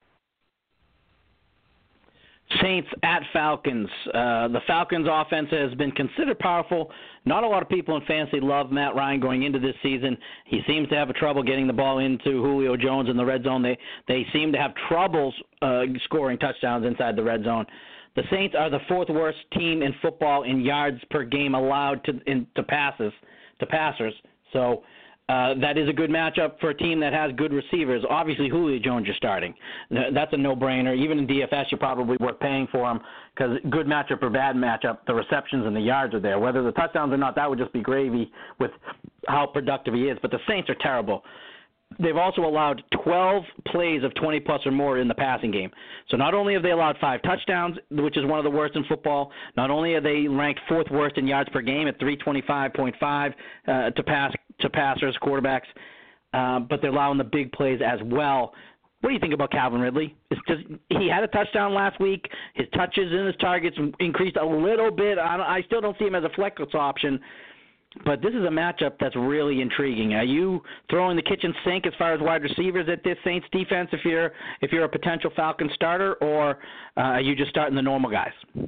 Saints at Falcons. Uh, the Falcons' offense has been considered powerful. Not a lot of people in fantasy love Matt Ryan going into this season. He seems to have a trouble getting the ball into Julio Jones in the red zone. They they seem to have troubles uh, scoring touchdowns inside the red zone. The Saints are the fourth worst team in football in yards per game allowed to in, to passes to passers. So Uh, that is a good matchup for a team that has good receivers. Obviously, Julio Jones you're starting. That's a no-brainer. Even in D F S, you're probably worth paying for him because good matchup or bad matchup, the receptions and the yards are there. Whether the touchdowns or not, that would just be gravy with how productive he is. But the Saints are terrible. They've also allowed twelve plays of twenty-plus or more in the passing game. So not only have they allowed five touchdowns, which is one of the worst in football, not only are they ranked fourth worst in yards per game at three twenty-five point five uh, to pass to passers, quarterbacks, uh, but they're allowing the big plays as well. What do you think about Calvin Ridley? It's just, he had a touchdown last week. His touches and his targets increased a little bit. I, I still don't see him as a flex option. But this is a matchup that's really intriguing. Are you throwing the kitchen sink as far as wide receivers at this Saints defense if you're if you're a potential Falcon starter, or uh, are you just starting the normal guys?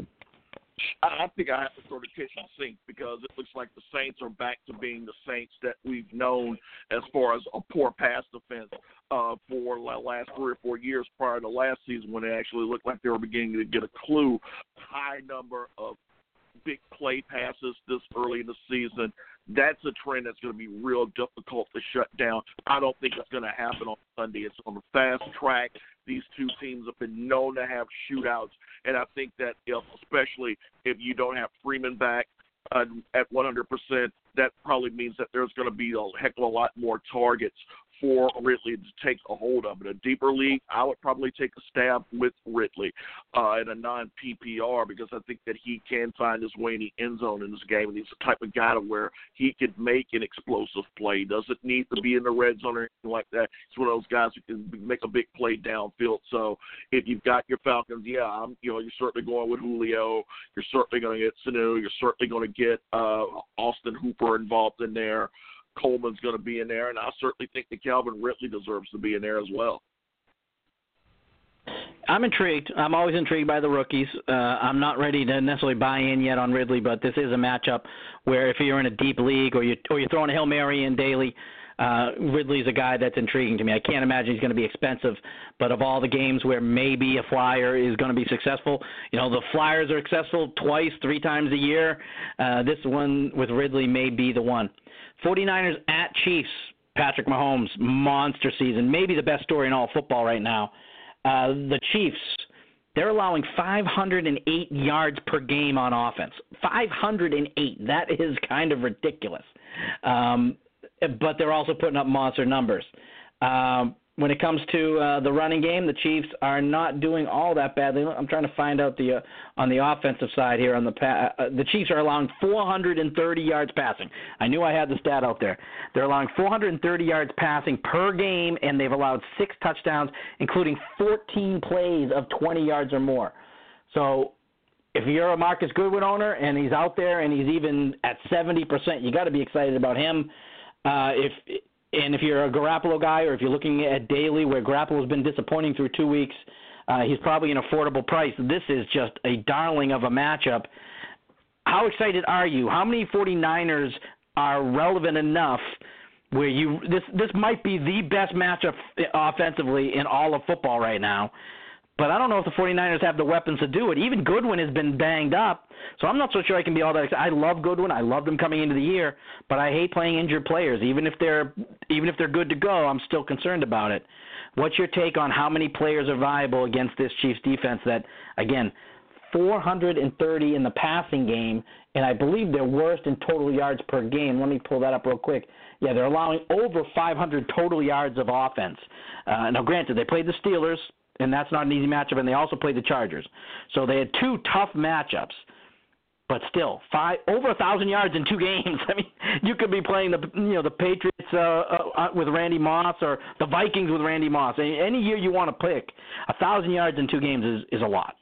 I think I have to throw the kitchen sink because it looks like the Saints are back to being the Saints that we've known as far as a poor pass defense uh, for the last three or four years prior to last season when it actually looked like they were beginning to get a clue. High number of big play passes this early in the season. That's a trend that's going to be real difficult to shut down. I don't think it's going to happen on Sunday. It's on the fast track. These two teams have been known to have shootouts, and I think that if, especially if you don't have Freeman back uh, at one hundred percent, that probably means that there's going to be a heck of a lot more targets for Ridley to take a hold of. In a deeper league, I would probably take a stab with Ridley uh, in a non-P P R because I think that he can find his way in the end zone in this game, and he's the type of guy to where he could make an explosive play. He doesn't need to be in the red zone or anything like that. He's one of those guys who can make a big play downfield. So if you've got your Falcons, yeah, I'm, you know, you're certainly going with Julio. You're certainly going to get Sanu. You're certainly going to get uh, Austin Hooper involved in there. Coleman's going to be in there, and I certainly think that Calvin Ridley deserves to be in there as well.
I'm intrigued. I'm always intrigued by the rookies. Uh, I'm not ready to necessarily buy in yet on Ridley, but this is a matchup where if you're in a deep league or, you, or you're throwing a Hail Mary in daily, uh, Ridley's a guy that's intriguing to me. I can't imagine he's going to be expensive, but of all the games where maybe a flyer is going to be successful, you know, the Flyers are successful twice, three times a year. Uh, this one with Ridley may be the one. forty-niners at Chiefs. Patrick Mahomes, monster season. Maybe the best story in all football right now. Uh, the Chiefs, they're allowing five hundred eight yards per game on offense. five hundred eight. That is kind of ridiculous. Um, but they're also putting up monster numbers. Um, when it comes to uh, the running game, the Chiefs are not doing all that badly. I'm trying to find out the uh, on the offensive side here. On the pa- uh, the Chiefs are allowing four hundred thirty yards passing. I knew I had the stat out there. They're allowing four hundred thirty yards passing per game, and they've allowed six touchdowns, including fourteen plays of twenty yards or more. So if you're a Marcus Goodwin owner and he's out there and he's even at seventy percent, you got to be excited about him. Uh, if And if you're a Garoppolo guy or if you're looking at daily where Garoppolo's been disappointing through two weeks, uh, he's probably an affordable price. This is just a darling of a matchup. How excited are you? How many forty-niners are relevant enough where you this this might be the best matchup offensively in all of football right now? But I don't know if the forty-niners have the weapons to do it. Even Goodwin has been banged up, so I'm not so sure I can be all that excited. I love Goodwin. I loved him coming into the year, but I hate playing injured players. Even if they're even if they're good to go, I'm still concerned about it. What's your take on how many players are viable against this Chiefs defense that, again, four hundred thirty in the passing game, and I believe they're worst in total yards per game. Let me pull that up real quick. Yeah, they're allowing over five hundred total yards of offense. Uh, now, granted, they played the Steelers, and that's not an easy matchup, and they also played the Chargers. So they had two tough matchups, but still, five over a thousand yards in two games. I mean, you could be playing the you know the Patriots uh, uh, with Randy Moss or the Vikings with Randy Moss. Any, any year you want to pick, a thousand yards in two games is, is a lot.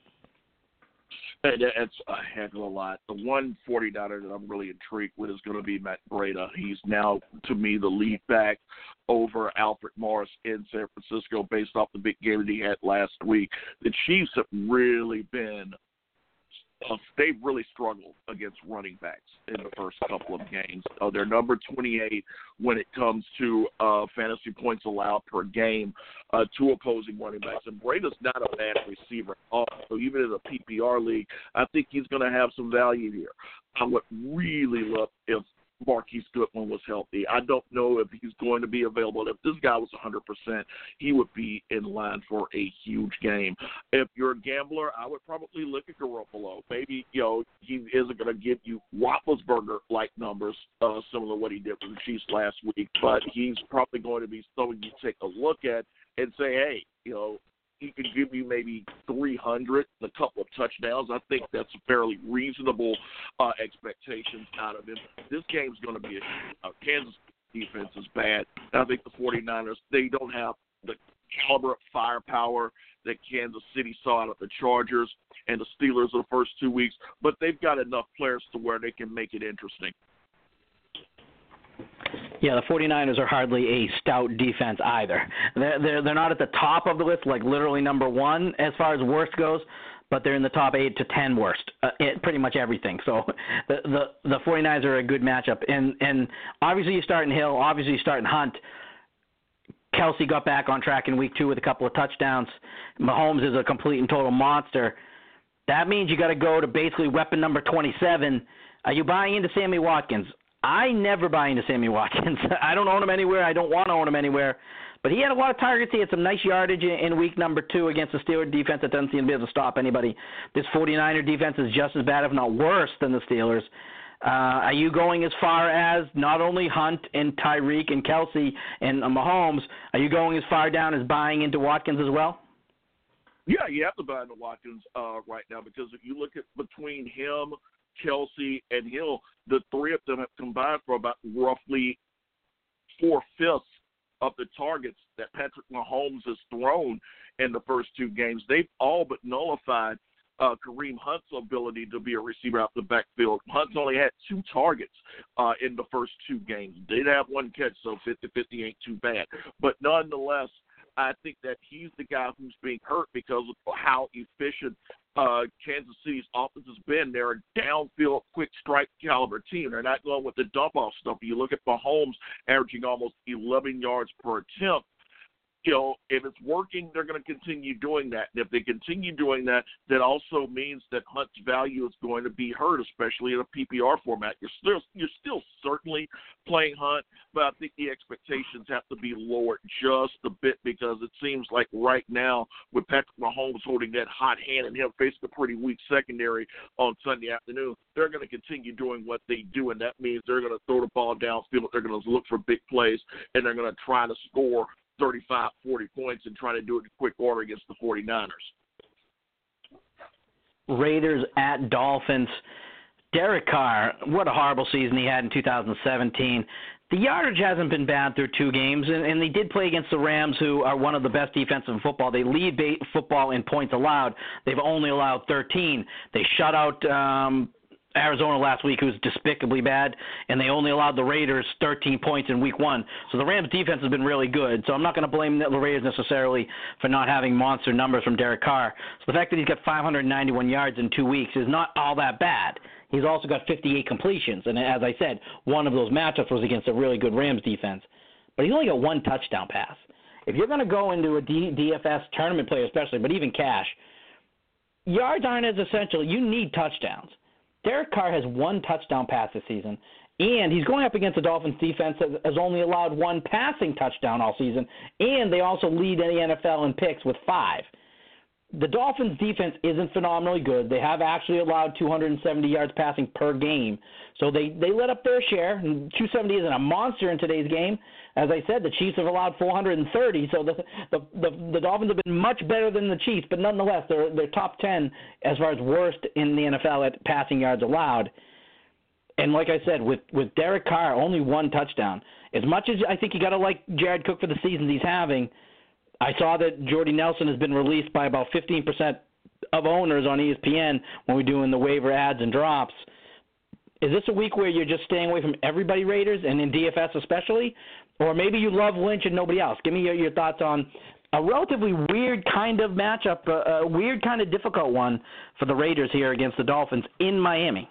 It's a heck of a lot. The one forty-niner that I'm really intrigued with is going to be Matt Breida. He's now, to me, the lead back over Alfred Morris in San Francisco based off the big game that he had last week. The Chiefs have really been uh, – they've really struggled against running backs in the first couple of games. Uh, they're number twenty-eight when it comes to uh, fantasy points allowed per game uh, to opposing running backs. And Breida's not a bad receiver at all. So even in a P P R league, I think he's going to have some value here. I would really love if Marquise Goodwin was healthy. I don't know if he's going to be available. If this guy was one hundred percent, he would be in line for a huge game. If you're a gambler, I would probably look at Garoppolo. Maybe, you know, he isn't going to give you Roethlisberger-like numbers, uh, similar to what he did for the Chiefs last week, but he's probably going to be someone you take a look at and say, hey, you know, he could give you maybe three hundred and a couple of touchdowns. I think that's fairly reasonable uh, expectations out of him. This game's going to be a uh, Kansas defense is bad. I think the 49ers, they don't have the caliber of firepower that Kansas City saw out of the Chargers and the Steelers in the first two weeks, but they've got enough players to where they can make it interesting.
Yeah, the 49ers are hardly a stout defense either. They're, they're, they're not at the top of the list, like literally number one as far as worst goes, but they're in the top eight to ten worst, uh, in pretty much everything. So the, the the 49ers are a good matchup. And, and obviously you're starting Hill, obviously you're starting Hunt. Kelsey got back on track in week two with a couple of touchdowns. Mahomes is a complete and total monster. That means you got to go to basically weapon number twenty-seven. Are you buying into Sammy Watkins? I never buy into Sammy Watkins. I don't own him anywhere. I don't want to own him anywhere. But he had a lot of targets. He had some nice yardage in week number two against the Steelers defense that doesn't seem to be able to stop anybody. This 49er defense is just as bad, if not worse, than the Steelers. Uh, are you going as far as not only Hunt and Tyreek and Kelsey and uh, Mahomes, are you going as far down as buying into Watkins as well?
Yeah, you have to buy into Watkins uh, right now because if you look at between him, Kelsey, and Hill, the three of them have combined for about roughly four-fifths of the targets that Patrick Mahomes has thrown in the first two games. They've all but nullified uh, Kareem Hunt's ability to be a receiver out the backfield. Hunt's only had two targets uh, in the first two games. Did have one catch, so fifty-fifty ain't too bad. But nonetheless, I think that he's the guy who's being hurt because of how efficient uh, Kansas City's offense has been. They're a downfield, quick strike caliber team. They're not going with the dump-off stuff. You look at Mahomes averaging almost eleven yards per attempt. You know, if it's working, they're going to continue doing that. And if they continue doing that, that also means that Hunt's value is going to be hurt, especially in a P P R format. You're still you're still certainly playing Hunt, but I think the expectations have to be lowered just a bit because it seems like right now with Patrick Mahomes holding that hot hand and him facing a pretty weak secondary on Sunday afternoon, they're going to continue doing what they do, and that means they're going to throw the ball downfield. They're going to look for big plays, and they're going to try to score thirty-five, forty points and try to do it in quick order against the 49ers.
Raiders at Dolphins. Derek Carr, what a horrible season he had in two thousand seventeen. The yardage hasn't been bad through two games, and, and they did play against the Rams, who are one of the best defensive in football. They lead ba- football in points allowed. They've only allowed thirteen. They shut out um, Arizona last week, who's despicably bad, and they only allowed the Raiders thirteen points in week one. So the Rams' defense has been really good. So I'm not going to blame the Raiders necessarily for not having monster numbers from Derek Carr. So the fact that he's got five hundred ninety-one yards in two weeks is not all that bad. He's also got fifty-eight completions, and as I said, one of those matchups was against a really good Rams defense. But he's only got one touchdown pass. If you're going to go into a D- DFS tournament player especially, but even cash, yards aren't as essential. You need touchdowns. Derek Carr has one touchdown pass this season, and he's going up against a Dolphins defense that has only allowed one passing touchdown all season, and they also lead in the N F L in picks with five. The Dolphins' defense isn't phenomenally good. They have actually allowed two hundred seventy yards passing per game, so they, they let up their share. And two seventy isn't a monster in today's game. As I said, the Chiefs have allowed four hundred thirty, so the the, the, the Dolphins have been much better than the Chiefs, but nonetheless, they're, they're top ten as far as worst in the N F L at passing yards allowed. And like I said, with, with Derek Carr, only one touchdown. As much as I think you got to like Jared Cook for the seasons he's having, I saw that Jordy Nelson has been released by about fifteen percent of owners on E S P N when we're doing the waiver ads and drops. Is this a week where you're just staying away from everybody, Raiders, and in D F S especially? Or maybe you love Lynch and nobody else? Give me your, your thoughts on a relatively weird kind of matchup, a, a weird kind of difficult one for the Raiders here against the Dolphins in Miami.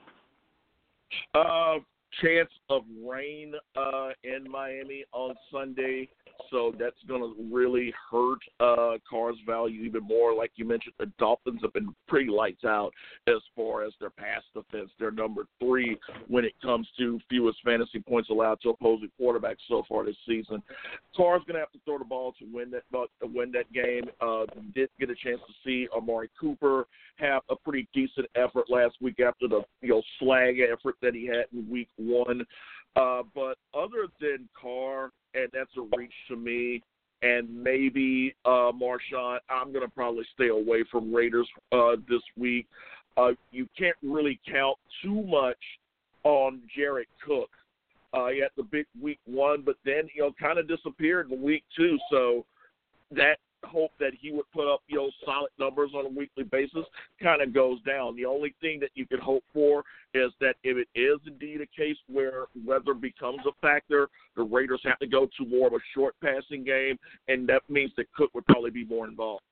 Uh, chance of rain uh, in Miami on Sunday. so that's going to really hurt uh, Carr's value even more. Like you mentioned, the Dolphins have been pretty lights out as far as their pass defense. They're number three when it comes to fewest fantasy points allowed to opposing quarterbacks so far this season. Carr's going to have to throw the ball to win that to win that game. Uh, did get a chance to see Amari Cooper have a pretty decent effort last week after the you know slag effort that he had in week one. Uh, but other than Carr, and that's a reach to me, and maybe uh, Marshawn, I'm going to probably stay away from Raiders uh, this week. Uh, you can't really count too much on Jared Cook. Uh, he had the big week one, but then, you know, kind of disappeared in week two. So that hope that he would put up, you know, solid numbers on a weekly basis kind of goes down. The only thing that you can hope for is that if it is indeed a case where weather becomes a factor, the Raiders have to go to more of a short passing game, and that means that Cook would probably be more involved.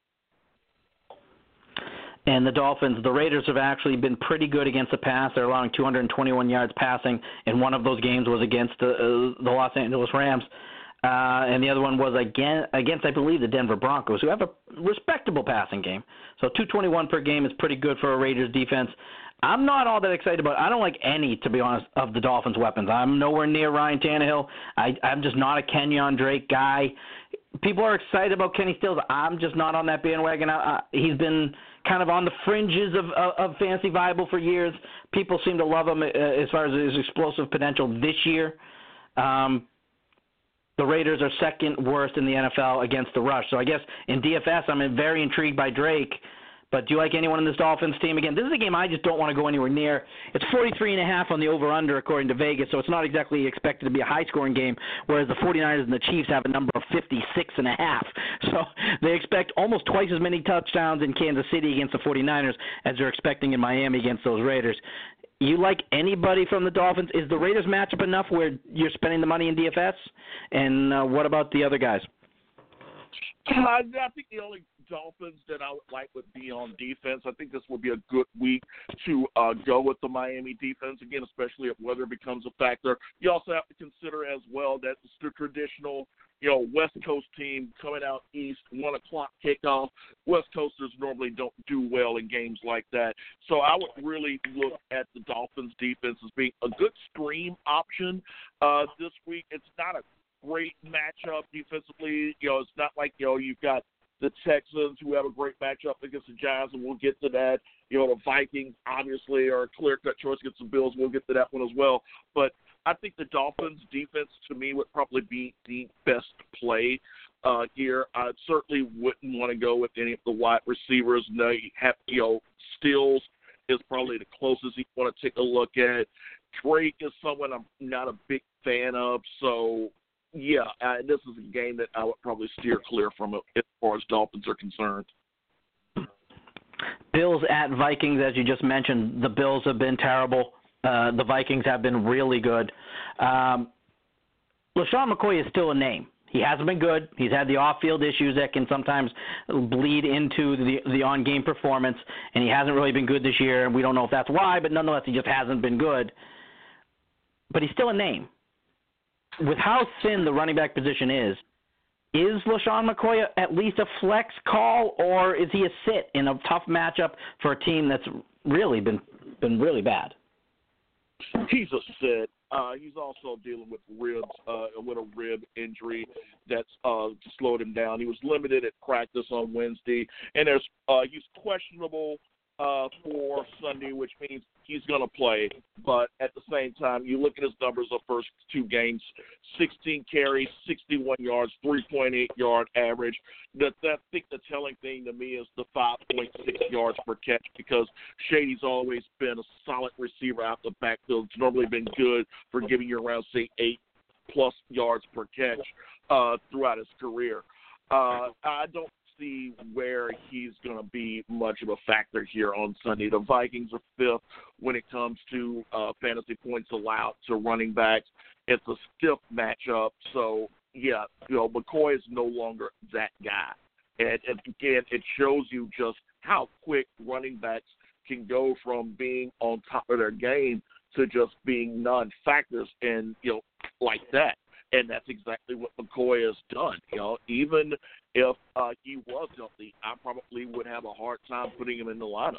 And the Dolphins, the Raiders have actually been pretty good against the pass. They're allowing two hundred twenty-one yards passing, and one of those games was against the, uh, the Los Angeles Rams. Uh, and the other one was again against, I believe, the Denver Broncos, who have a respectable passing game. So two twenty-one per game is pretty good for a Raiders defense. I'm not all that excited about it. I don't like any, to be honest, of the Dolphins' weapons. I'm nowhere near Ryan Tannehill. I, I'm just not a Kenyon Drake guy. People are excited about Kenny Stills. I'm just not on that bandwagon. I, I, he's been kind of on the fringes of, of, of fantasy viable for years. People seem to love him uh, as far as his explosive potential this year. Um, The Raiders are second worst in the N F L against the rush. So I guess in D F S, I'm very intrigued by Drake. But do you like anyone in this Dolphins team? Again, this is a game I just don't want to go anywhere near. It's forty-three and a half on the over-under, according to Vegas, so it's not exactly expected to be a high-scoring game, whereas the 49ers and the Chiefs have a number of fifty-six and a half. So they expect almost twice as many touchdowns in Kansas City against the 49ers as they're expecting in Miami against those Raiders. You like anybody from the Dolphins? Is the Raiders matchup enough where you're spending the money in D F S? And uh, what about the other guys?
Uh, I think the only Dolphins that I would like would be on defense. I think this would be a good week to uh, go with the Miami defense, again, especially if weather becomes a factor. You also have to consider as well that it's the traditional, you know, West Coast team coming out east, one o'clock kickoff. West Coasters normally don't do well in games like that. So I would really look at the Dolphins defense as being a good stream option uh, this week. It's not a great matchup defensively. You know, it's not like, you know, you've got the Texans, who have a great matchup against the Giants, and we'll get to that. You know, the Vikings, obviously, are a clear-cut choice against the Bills. We'll get to that one as well. But I think the Dolphins' defense, to me, would probably be the best play uh, here. I certainly wouldn't want to go with any of the wide receivers. No, you have, you know, Stills is probably the closest you want to take a look at. Drake is someone I'm not a big fan of, so – yeah, uh, this is a game that I would probably steer clear from it as far as Dolphins are concerned.
Bills at Vikings, as you just mentioned, the Bills have been terrible. Uh, the Vikings have been really good. Um, LaShawn McCoy is still a name. He hasn't been good. He's had the off-field issues that can sometimes bleed into the the on-game performance, and he hasn't really been good this year, and we don't know if that's why, but nonetheless, he just hasn't been good. But he's still a name. With how thin the running back position is, is LaShawn McCoy at least a flex call, or is he a sit in a tough matchup for a team that's really been been really bad?
He's a sit. Uh, he's also dealing with ribs, uh, with a rib injury that's uh, slowed him down. He was limited at practice on Wednesday, and there's uh, he's questionable uh, for Sunday, which means he's going to play. But at the same time, you look at his numbers of first two games, sixteen carries, sixty-one yards, three point eight yard average. That, that, I think the telling thing to me is the five point six yards per catch, because Shady's always been a solid receiver out the backfield. It's normally been good for giving you around, say, eight plus yards per catch uh, throughout his career. Uh, I don't see where he's going to be much of a factor here on Sunday. The Vikings are fifth when it comes to uh, fantasy points allowed to running backs. It's a stiff matchup. So, yeah, you know, McCoy is no longer that guy. And, and again, it shows you just how quick running backs can go from being on top of their game to just being non-factors and, you know, like that. and that's exactly what McCoy has done. You know, even if uh, he was healthy, I probably would have a hard time putting him in the lineup.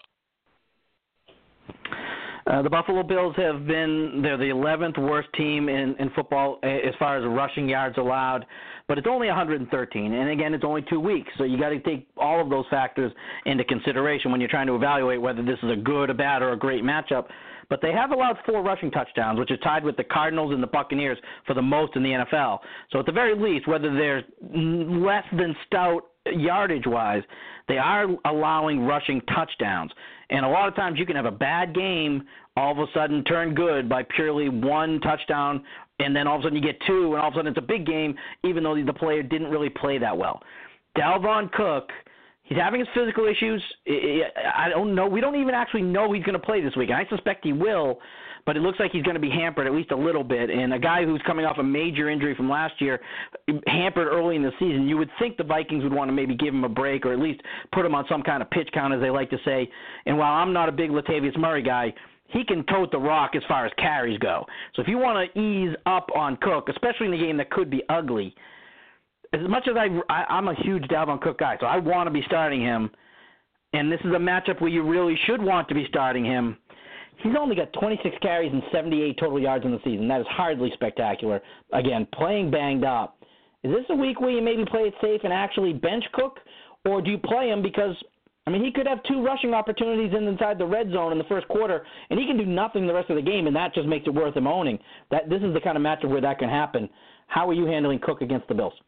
Uh, the Buffalo Bills have been, they're the eleventh worst team in, in football as far as rushing yards allowed, but it's only one hundred thirteen, and again, it's only two weeks, so you got to take all of those factors into consideration when you're trying to evaluate whether this is a good, a bad, or a great matchup. But they have allowed four rushing touchdowns, which is tied with the Cardinals and the Buccaneers for the most in the N F L. So at the very least, whether they're less than stout yardage-wise, they are allowing rushing touchdowns. And a lot of times you can have a bad game, all of a sudden turn good by purely one touchdown, and then all of a sudden you get two, and all of a sudden it's a big game, even though the player didn't really play that well. Dalvin Cook, he's having his physical issues. I don't know. We don't even actually know he's going to play this week. I suspect he will, but it looks like he's going to be hampered at least a little bit. And a guy who's coming off a major injury from last year, hampered early in the season, you would think the Vikings would want to maybe give him a break or at least put him on some kind of pitch count, as they like to say. And while I'm not a big Latavius Murray guy, he can tote the rock as far as carries go. So if you want to ease up on Cook, especially in a game that could be ugly, as much as I, I, I'm a huge Dalvin Cook guy, so I want to be starting him, and this is a matchup where you really should want to be starting him, he's only got twenty-six carries and seventy-eight total yards in the season. That is hardly spectacular. Again, playing banged up. Is this a week where you maybe play it safe and actually bench Cook, or do you play him because, I mean, he could have two rushing opportunities in inside the red zone in the first quarter, and he can do nothing the rest of the game, and that just makes it worth him owning. That This is the kind of matchup where that can happen. How are you handling Cook against the Bills?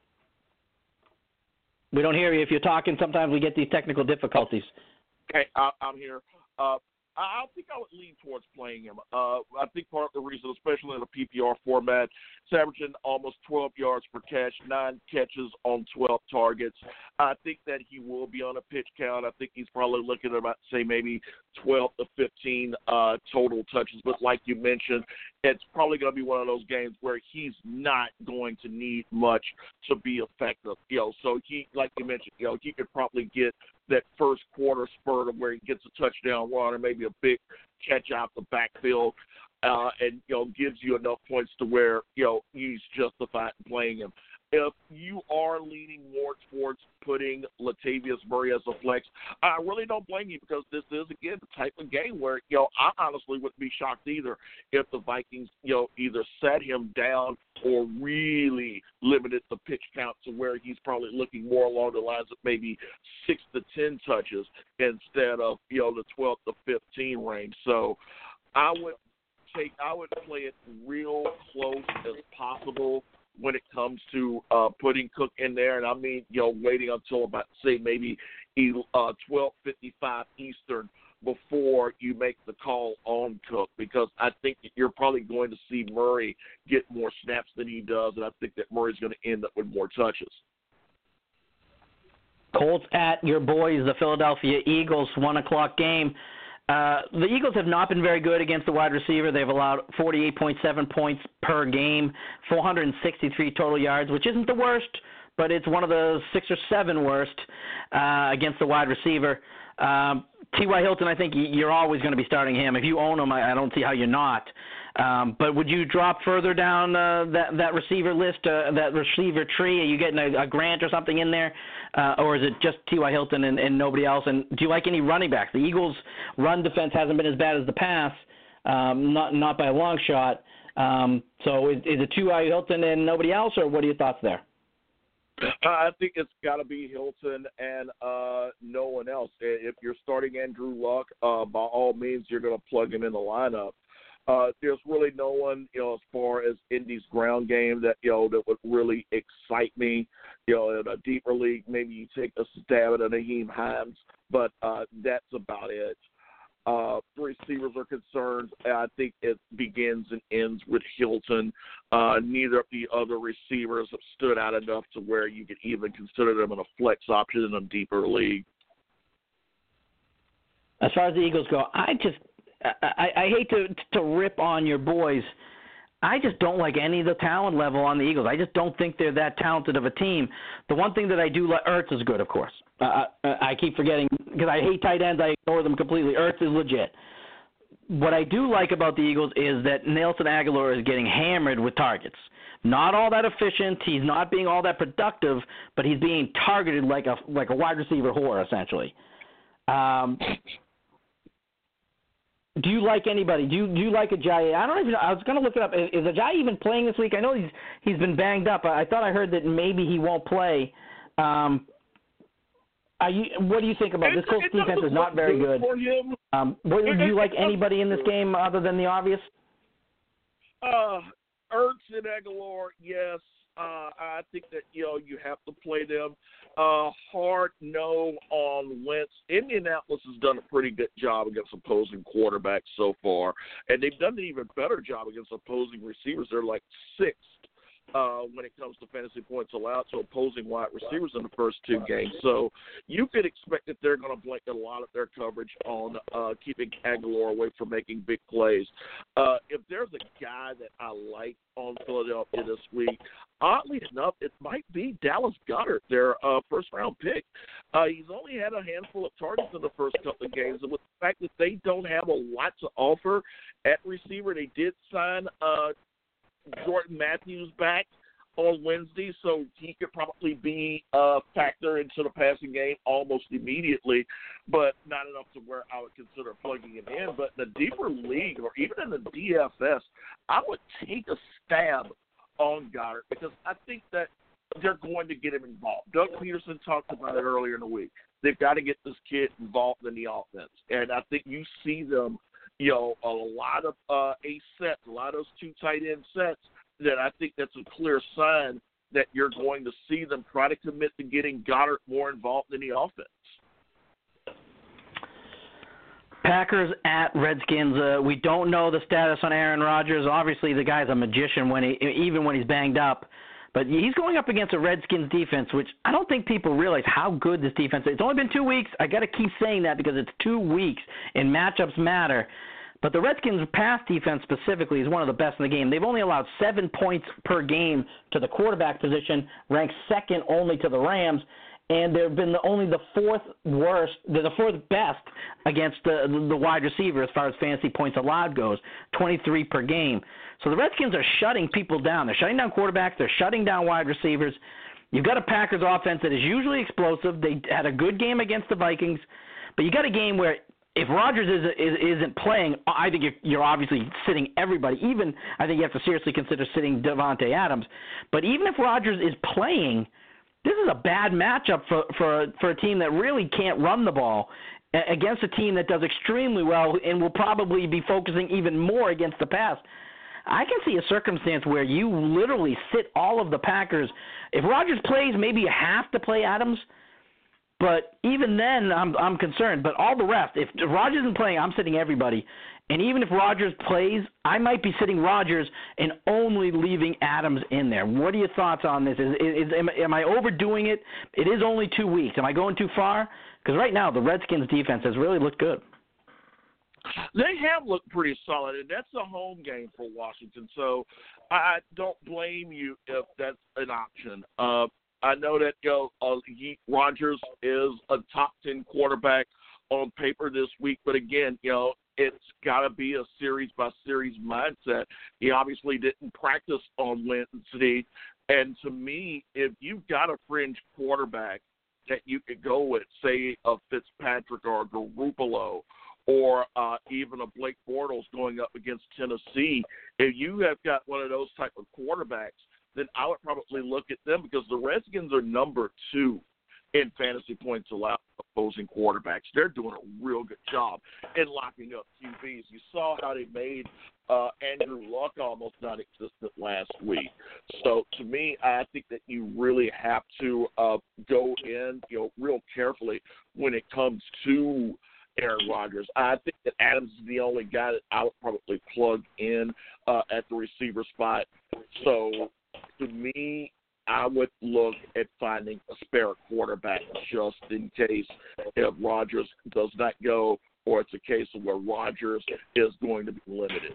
We don't hear you. If you're talking, sometimes we get these technical difficulties.
Okay, I, I'm here. Uh, I think I would lean towards playing him. Uh, I think part of the reason, especially in a P P R format, he's averaging almost twelve yards per catch, nine catches on twelve targets. I think that he will be on a pitch count. I think he's probably looking at about, say, maybe twelve to fifteen uh, total touches. But like you mentioned, it's probably going to be one of those games where he's not going to need much to be effective. You know, so he, like you mentioned, you know, he could probably get that first quarter spurt of where he gets a touchdown run or maybe a big catch out the backfield, uh, and, you know, gives you enough points to where, you know, he's justified in playing him. If you are leaning more towards putting Latavius Murray as a flex, I really don't blame you, because this is, again, the type of game where, you know, I honestly wouldn't be shocked either if the Vikings, you know, either sat him down or really limited the pitch count to where he's probably looking more along the lines of maybe six to ten touches instead of, you know, the twelve to fifteen range. So I would take, I would play it real close as possible when it comes to uh, putting Cook in there, and I mean, you know, waiting until about, say, maybe uh, twelve fifty-five Eastern before you make the call on Cook, because I think that you're probably going to see Murray get more snaps than he does, and I think that Murray's going to end up with more touches.
Colts at your boys, the Philadelphia Eagles, one o'clock game. Uh, the Eagles have not been very good against the wide receiver. They've allowed forty-eight point seven points per game, four hundred sixty-three total yards, which isn't the worst, but it's one of the six or seven worst uh, against the wide receiver. Um, T Y. Hilton, I think you're always going to be starting him. If you own him, I, I don't see how you're not. Um, but would you drop further down uh, that that receiver list, uh, that receiver tree? Are you getting a, a Grant or something in there, uh, or is it just T Y. Hilton and, and nobody else? And do you like any running backs? The Eagles' run defense hasn't been as bad as the pass, um, not not by a long shot. Um, so is, is it T Y. Hilton and nobody else, or what are your thoughts there?
I think it's got to be Hilton and uh, no one else. If you're starting Andrew Luck, uh, by all means, you're going to plug him in the lineup. Uh, there's really no one, you know, as far as Indy's ground game that, you know, that would really excite me. You know, in a deeper league, maybe you take a stab at a Nyheim Hines, but uh, that's about it. Uh, receivers are concerned. I think it begins and ends with Hilton. Uh, neither of the other receivers have stood out enough to where you could even consider them in a flex option in a deeper league.
As far as the Eagles go, I just I, I hate to to rip on your boys. I just don't like any of the talent level on the Eagles. I just don't think they're that talented of a team. The one thing that I do like, Ertz is good, of course. Uh, I keep forgetting because I hate tight ends. I ignore them completely. Ertz is legit. What I do like about the Eagles is that Nelson Aguilar is getting hammered with targets. not all that efficient. He's not being all that productive, but he's being targeted like a like a wide receiver whore, essentially. Um, do you like anybody? Do you do you like Ajayi? I don't even. I was going to look it up. Is, is Ajayi even playing this week? I know he's he's been banged up. I, I thought I heard that maybe he won't play. Um, are you, what do you think about it, this? Colts defense is not very good. Um, what, do you like anybody in this game other than the obvious?
Uh, Ertz and Aguilar, yes. Uh, I think that, you know, you have to play them. Uh, hard no on Wentz. Indianapolis has done a pretty good job against opposing quarterbacks so far, and they've done an even better job against opposing receivers. They're like sixth uh, when it comes to fantasy points allowed to opposing wide receivers in the first two games. So you could expect that they're going to blanket a lot of their coverage on uh, keeping Aguilar away from making big plays. Uh, if there's a guy that I like on Philadelphia this week, oddly enough, it might be Dallas Goedert, their uh, first-round pick. Uh, he's only had a handful of targets in the first couple of games, and with the fact that they don't have a lot to offer at receiver, they did sign uh, Jordan Matthews back on Wednesday, so he could probably be a factor into the passing game almost immediately, but not enough to where I would consider plugging him in. But in the deeper league, or even in the D F S, I would take a stab on Goddard because I think that they're going to get him involved. Doug Peterson talked about it earlier in the week. They've got to get this kid involved in the offense, and I think you see them, you know, a lot of uh, ace sets, a lot of those two tight end sets, that I think that's a clear sign that you're going to see them try to commit to getting Goddard more involved in the offense.
Packers at Redskins. Uh, we don't know the status on Aaron Rodgers. Obviously, the guy's a magician when he, even when he's banged up. But he's going up against a Redskins defense, which I don't think people realize how good this defense is. It's only been two weeks. I got to keep saying that because it's two weeks, and matchups matter. But the Redskins' pass defense specifically is one of the best in the game. They've only allowed seven points per game to the quarterback position, ranked second only to the Rams, and they've been the, only the fourth worst, they're the fourth best against the, the, the wide receiver as far as fantasy points allowed goes, twenty-three per game. So the Redskins are shutting people down. They're shutting down quarterbacks. They're shutting down wide receivers. You've got a Packers offense that is usually explosive. They had a good game against the Vikings, but you got a game where if Rodgers is, is, isn't playing, I think you're, you're obviously sitting everybody. Even I think you have to seriously consider sitting Davante Adams. But even if Rodgers is playing, this is a bad matchup for, for, for a team that really can't run the ball against a team that does extremely well and will probably be focusing even more against the pass. I can see a circumstance where you literally sit all of the Packers. If Rodgers plays, maybe you have to play Adams. But even then, I'm I'm concerned. But all the rest, if Rodgers isn't playing, I'm sitting everybody. And even if Rodgers plays, I might be sitting Rodgers and only leaving Adams in there. What are your thoughts on this? Is, is am, am I overdoing it? It is only two weeks. Am I going too far? Because right now, the Redskins' defense has really looked good.
They have looked pretty solid, and that's a home game for Washington. So I don't blame you if that's an option. Uh, I know that you know, uh, Rodgers is a top ten quarterback on paper this week, but again, you know, it's got to be a series-by-series mindset. He obviously didn't practice on Wednesday, and to me, if you've got a fringe quarterback that you could go with, say a Fitzpatrick or a Garoppolo, or uh, even a Blake Bortles going up against Tennessee, if you have got one of those type of quarterbacks, then I would probably look at them because the Redskins are number two in fantasy points allowed opposing quarterbacks. They're doing a real good job in locking up Q Bs. You saw how they made uh, Andrew Luck almost non-existent last week. So to me, I think that you really have to uh, go in, you know, real carefully when it comes to Aaron Rodgers. I think that Adams is the only guy that I would probably plug in uh, at the receiver spot. So to me, I would look at finding a spare quarterback just in case if Rodgers does not go, or it's a case of where Rodgers is going to be limited.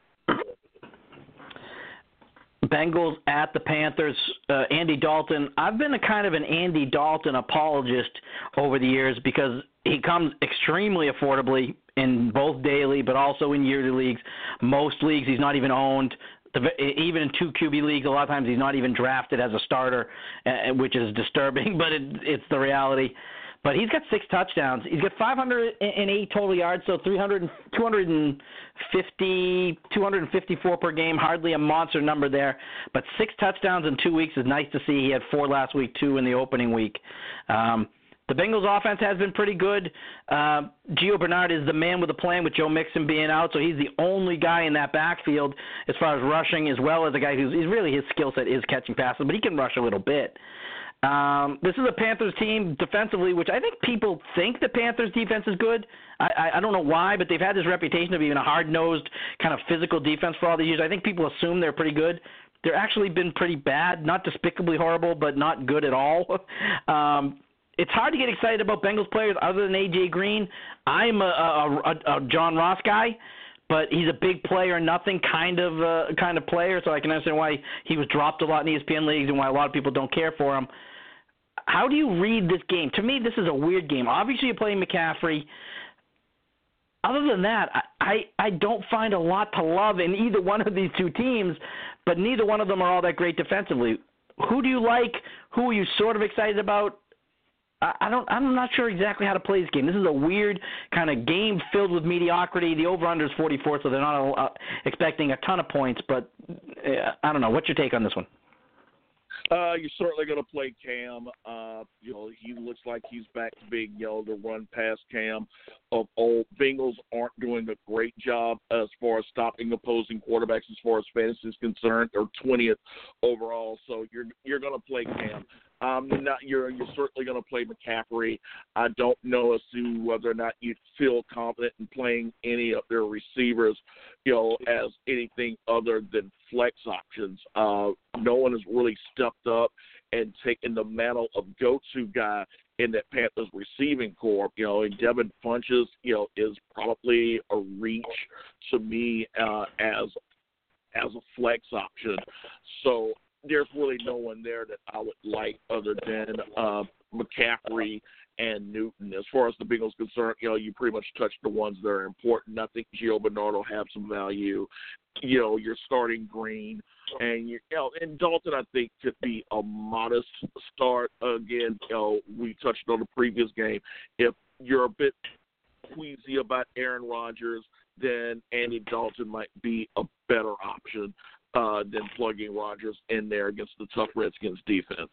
Bengals at the Panthers. Uh, Andy Dalton. I've been a kind of an Andy Dalton apologist over the years because he comes extremely affordably in both daily but also in yearly leagues. Most leagues he's not even owned. the, even in two Q B leagues, a lot of times he's not even drafted as a starter, uh, which is disturbing, but it, it's the reality. But he's got six touchdowns. He's got five hundred eight total yards, so three hundred, two fifty, two fifty-four per game, hardly a monster number there. But six touchdowns in two weeks is nice to see. He had four last week, two in the opening week. Um, the Bengals offense has been pretty good. Uh, Gio Bernard is the man with the plan with Joe Mixon being out, so he's the only guy in that backfield as far as rushing, as well as a guy who's he's really his skill set is catching passes, but he can rush a little bit. Um, this is a Panthers team defensively, which I think people think the Panthers defense is good. I, I, I don't know why, but they've had this reputation of being a hard-nosed kind of physical defense for all these years. I think people assume they're pretty good. They're actually been pretty bad, not despicably horrible, but not good at all. um, it's hard to get excited about Bengals players other than A J Green. I'm a, a, a, a John Ross guy, but he's a big player, nothing kind of uh, kind of player, so I can understand why he was dropped a lot in E S P N leagues and why a lot of people don't care for him. How do you read this game? To me, this is a weird game. Obviously, you're playing McCaffrey. Other than that, I, I, I don't find a lot to love in either one of these two teams, but neither one of them are all that great defensively. Who do you like? Who are you sort of excited about? I, I don't, I'm not sure exactly how to play this game. This is a weird kind of game filled with mediocrity. The over-under is forty-four, so they're not uh, expecting a ton of points, but uh, I don't know. What's your take on this one?
Uh, you're certainly going to play Cam. Uh, you know, he looks like he's back to being able to run past Cam. Of old Bengals aren't doing a great job as far as stopping opposing quarterbacks as far as fantasy is concerned. They're twentieth overall, so you're you're going to play Cam. Um, not you're you're certainly going to play McCaffrey. I don't know as to whether or not you feel confident in playing any of their receivers, you know, as anything other than flex options. Uh, no one has really stepped up and taken the mantle of go-to guy in that Panthers receiving corps. You know, and Devin Funchess, you know, is probably a reach to me uh, as as a flex option. So there's really no one there that I would like other than uh, McCaffrey and Newton. As far as the Bengals are concerned, you know, you pretty much touched the ones that are important. I think Gio Bernard will have some value. You know, you're starting Green, and you know, and Dalton, I think, could be a modest start. Again, you know, we touched on the previous game. If you're a bit queasy about Aaron Rodgers, then Andy Dalton might be a better option uh, than plugging Rodgers in there against the tough Redskins defense.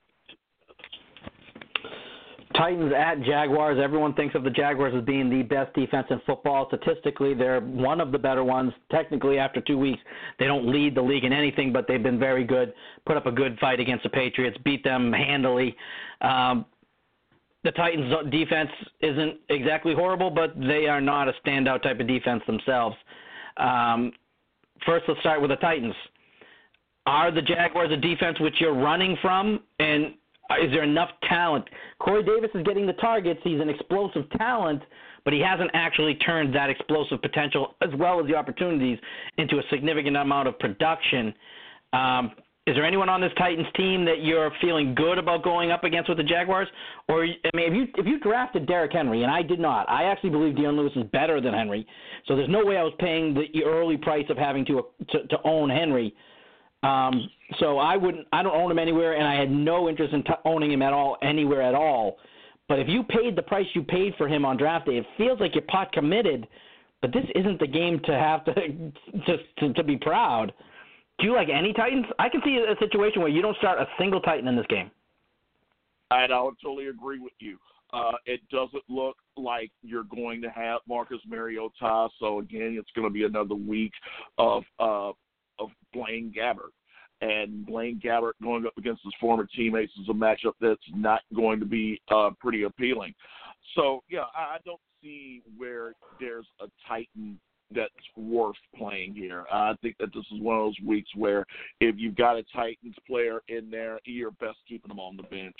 Titans at Jaguars. Everyone thinks of the Jaguars as being the best defense in football. Statistically, they're one of the better ones. Technically, after two weeks, they don't lead the league in anything, but they've been very good, put up a good fight against the Patriots, beat them handily. Um, the Titans' defense isn't exactly horrible, but they are not a standout type of defense themselves. Um, first, let's start with the Titans. Are the Jaguars a defense which you're running from, and is there enough talent? Corey Davis is getting the targets. He's an explosive talent, but he hasn't actually turned that explosive potential as well as the opportunities into a significant amount of production. Um, is there anyone on this Titans team that you're feeling good about going up against with the Jaguars? Or, I mean, if you if you drafted Derrick Henry, and I did not, I actually believe Dion Lewis is better than Henry, so there's no way I was paying the early price of having to to, to own Henry. Um, so I wouldn't, I don't own him anywhere, and I had no interest in t- owning him at all, anywhere at all. But if you paid the price you paid for him on draft day, it feels like you're pot committed. But this isn't the game to have to to, to, to be proud. Do you like any Titans? I can see a situation where you don't start a single Titan in this game.
I would totally agree with you. Uh, it doesn't look like you're going to have Marcus Mariota. So again, it's going to be another week of uh, of Blaine Gabbert. And Blaine Gabbert going up against his former teammates is a matchup that's not going to be uh, pretty appealing. So, yeah, I don't see where there's a Titan that's worth playing here. I think that this is one of those weeks where if you've got a Titans player in there, you're best keeping them on the bench.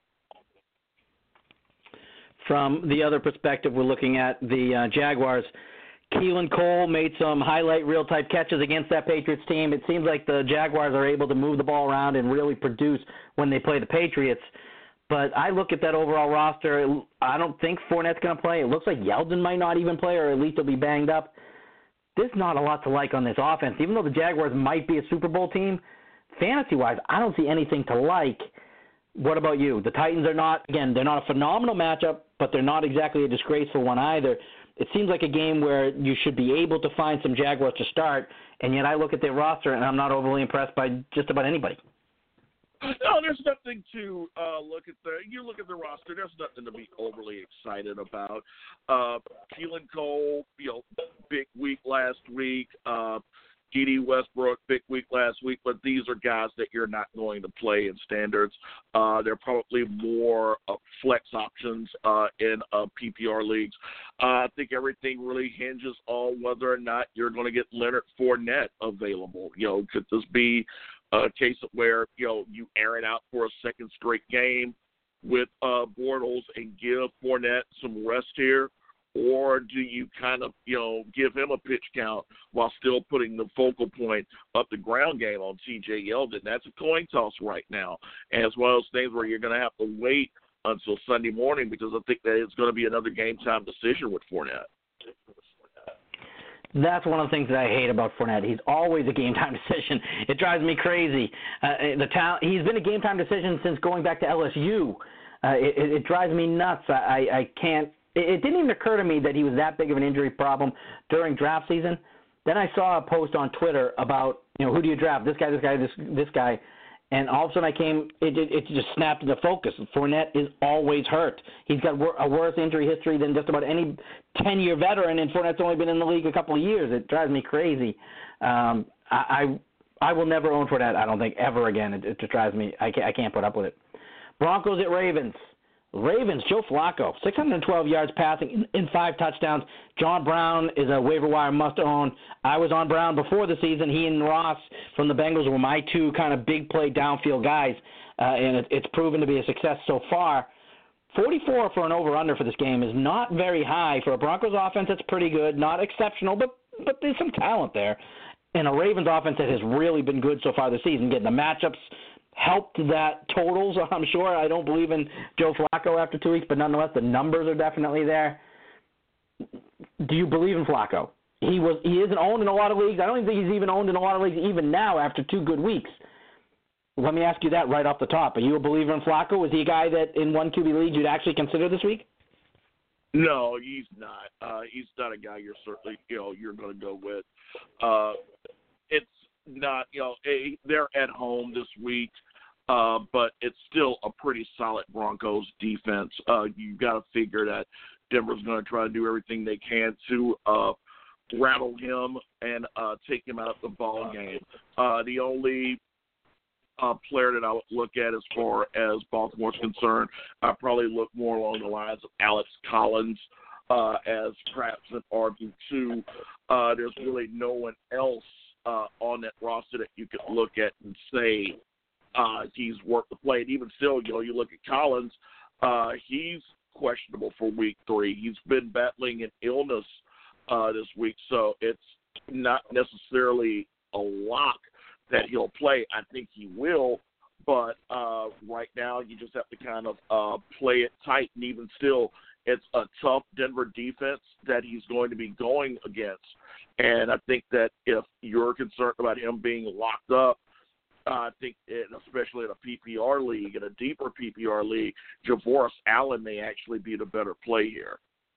From the other perspective, we're looking at the uh, Jaguars. Keelan Cole made some highlight reel-type catches against that Patriots team. It seems like the Jaguars are able to move the ball around and really produce when they play the Patriots. But I look at that overall roster. I don't think Fournette's going to play. It looks like Yeldon might not even play, or at least he'll be banged up. there's not a lot to like on this offense. Even though the Jaguars might be a Super Bowl team, fantasy-wise, I don't see anything to like. What about you? The Titans are not, again, they're not a phenomenal matchup, but they're not exactly a disgraceful one either. It seems like a game where you should be able to find some Jaguars to start, and yet I look at their roster, and I'm not overly impressed by just about anybody.
No, there's nothing to uh, look at the. You look at the roster. There's nothing to be overly excited about. Uh, Keelan Cole, you know, big week last week. Uh, G D Westbrook, big week last week. But these are guys that you're not going to play in standards. Uh, they're probably more uh, flex options uh, in uh, P P R leagues. Uh, I think everything really hinges on whether or not you're going to get Leonard Fournette available. You know, could this be a case of where, you know, you air it out for a second straight game with uh, Bortles and give Fournette some rest here? Or do you kind of, you know, give him a pitch count while still putting the focal point of the ground game on T J Yeldon? That's a coin toss right now. And it's one of those things where you're going to have to wait until Sunday morning because I think that it's going to be another game time decision with Fournette.
That's one of the things that I hate about Fournette. He's always a game-time decision. It drives me crazy. Uh, the talent, he's been a game-time decision since going back to L S U. Uh, it, it drives me nuts. I, I, I can't – it didn't even occur to me that he was that big of an injury problem during draft season. Then I saw a post on Twitter about, you know, who do you draft? This guy, this guy, this this guy. And all of a sudden I came it, – it, it just snapped into focus. Fournette is always hurt. He's got a worse injury history than just about any ten-year veteran, and Fournette's only been in the league a couple of years. It drives me crazy. Um, I, I I will never own Fournette, I don't think, ever again. It, it just drives me – I can't, I can't put up with it. Broncos at Ravens. Ravens, Joe Flacco, six hundred twelve yards passing in, in five touchdowns. John Brown is a waiver wire must-own. I was on Brown before the season. He and Ross from the Bengals were my two kind of big play downfield guys, uh, and it, it's proven to be a success so far. forty-four for an over-under for this game is not very high. For a Broncos offense, that's pretty good. Not exceptional, but but there's some talent there. And a Ravens offense that has really been good so far this season. Getting the matchups helped that totals, I'm sure. I don't believe in Joe Flacco after two weeks, but nonetheless, the numbers are definitely there. Do you believe in Flacco? He was he isn't owned in a lot of leagues. I don't even think he's even owned in a lot of leagues even now after two good weeks. Let me ask you that right off the top. Are you a believer in Flacco? Is he a guy that in one Q B league you'd actually consider this week?
No, he's not. Uh, he's not a guy you're certainly, you know, you're going to go with. Uh, it's not, you know, a, they're at home this week. Uh, but it's still a pretty solid Broncos defense. Uh, you've got to figure that Denver's going to try to do everything they can to uh, rattle him and uh, take him out of the ball game. Uh, the only uh, player that I would look at as far as Baltimore's concerned, I probably look more along the lines of Alex Collins uh, as perhaps an R B two. Uh, there's really no one else uh, on that roster that you could look at and say, Uh, he's worth the play. And even still, you know, you look at Collins, uh, he's questionable for week three. He's been battling an illness uh, this week, so it's not necessarily a lock that he'll play. I think he will, but uh, right now you just have to kind of uh, play it tight. And even still, it's a tough Denver defense that he's going to be going against. And I think that if you're concerned about him being locked up, Uh, I think, it, especially in a P P R league, in a deeper P P R league, Javoris Allen may actually be the better play here.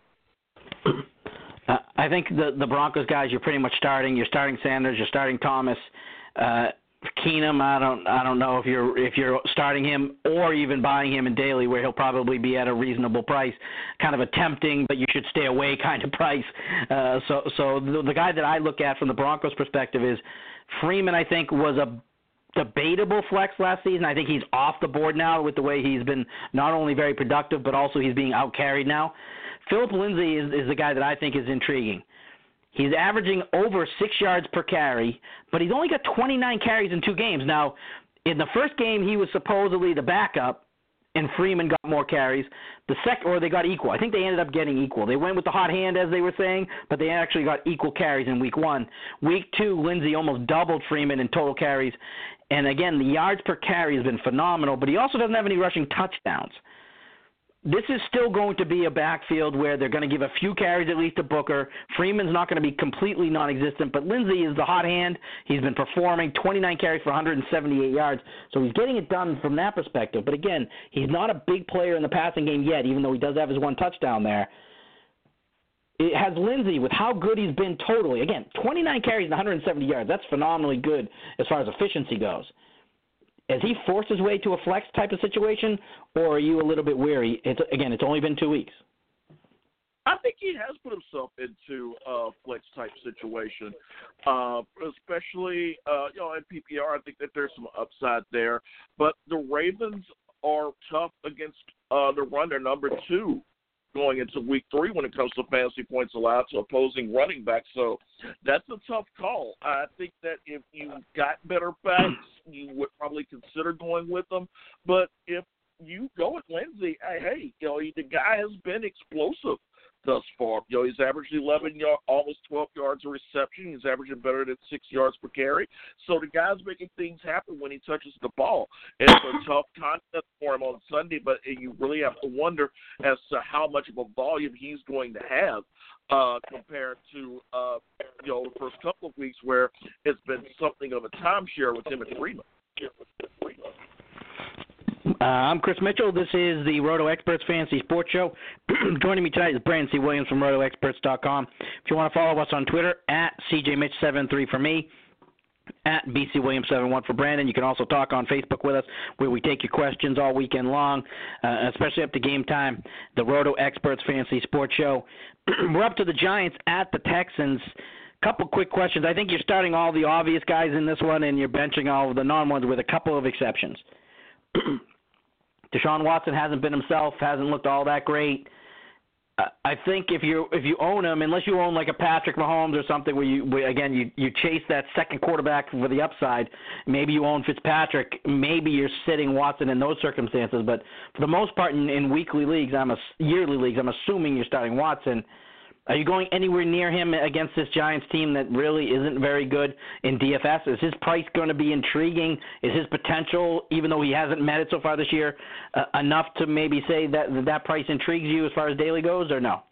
Uh, I think the the Broncos guys you're pretty much starting. You're starting Sanders. You're starting Thomas. Uh, Keenum, I don't I don't know if you're if you're starting him or even buying him in daily, where he'll probably be at a reasonable price, kind of a tempting, but you should stay away kind of price. Uh, so so the, the guy that I look at from the Broncos perspective is Freeman. I think was a debatable flex last season. I think he's off the board now with the way he's been not only very productive, but also he's being out-carried now. Philip Lindsay is, is the guy that I think is intriguing. He's averaging over six yards per carry, but he's only got twenty-nine carries in two games. Now, in the first game, he was supposedly the backup, and Freeman got more carries. The second, or they got equal. I think they ended up getting equal. They went with the hot hand, as they were saying, but they actually got equal carries in week one. Week two, Lindsay almost doubled Freeman in total carries. And again, the yards per carry has been phenomenal, but he also doesn't have any rushing touchdowns. this is still going to be a backfield where they're going to give a few carries at least to Booker. Freeman's not going to be completely non-existent, but Lindsey is the hot hand. He's been performing, twenty-nine carries for one hundred seventy-eight yards, so he's getting it done from that perspective. But again, he's not a big player in the passing game yet, even though he does have his one touchdown there. It has Lindsey with how good he's been totally. Again, twenty-nine carries and one hundred seventy yards. That's phenomenally good as far as efficiency goes. Has he forced his way to a flex type of situation, or are you a little bit weary? It's, again, it's only been two weeks.
I think he has put himself into a flex type situation, uh, especially uh, you know in P P R. I think that there's some upside there, but the Ravens are tough against uh, the run. They're number two going into week three when it comes to fantasy points allowed to opposing running backs. So that's a tough call. I think that if you got better backs, you would probably consider going with them. But if you go with Lindsey, hey, you know, the guy has been explosive thus far. You know, he's averaging eleven yards, almost twelve yards a reception. He's averaging better than six yards per carry. So the guy's making things happen when he touches the ball. It's a tough contest for him on Sunday, but you really have to wonder as to how much of a volume he's going to have uh, compared to, uh, you know, the first couple of weeks where it's been something of a timeshare with him and Freeman.
Uh, I'm Chris Mitchell. This is the Roto Experts Fantasy Sports Show. Joining me tonight is Brandon C. Williams from Roto Experts dot com. If you want to follow us on Twitter, at C J Mitch seventy-three for me, at B C Williams seventy-one for Brandon. You can also talk on Facebook with us, where we take your questions all weekend long, uh, especially up to game time. The Roto Experts Fantasy Sports Show. We're up to the Giants at the Texans. Couple quick questions. I think you're starting all the obvious guys in this one, and you're benching all of the non-ones with a couple of exceptions. Deshaun Watson hasn't been himself, hasn't looked all that great. Uh, I think if you if you own him, unless you own like a Patrick Mahomes or something where you where, again you, you chase that second quarterback for the upside, maybe you own Fitzpatrick, maybe you're sitting Watson in those circumstances. But for the most part, in, in weekly leagues, I'm a yearly leagues, I'm assuming you're starting Watson. Are you going anywhere near him against this Giants team that really isn't very good in D F S? Is his price going to be intriguing? Is his potential, even though he hasn't met it so far this year, uh, enough to maybe say that that price intrigues you as far as daily goes, or no?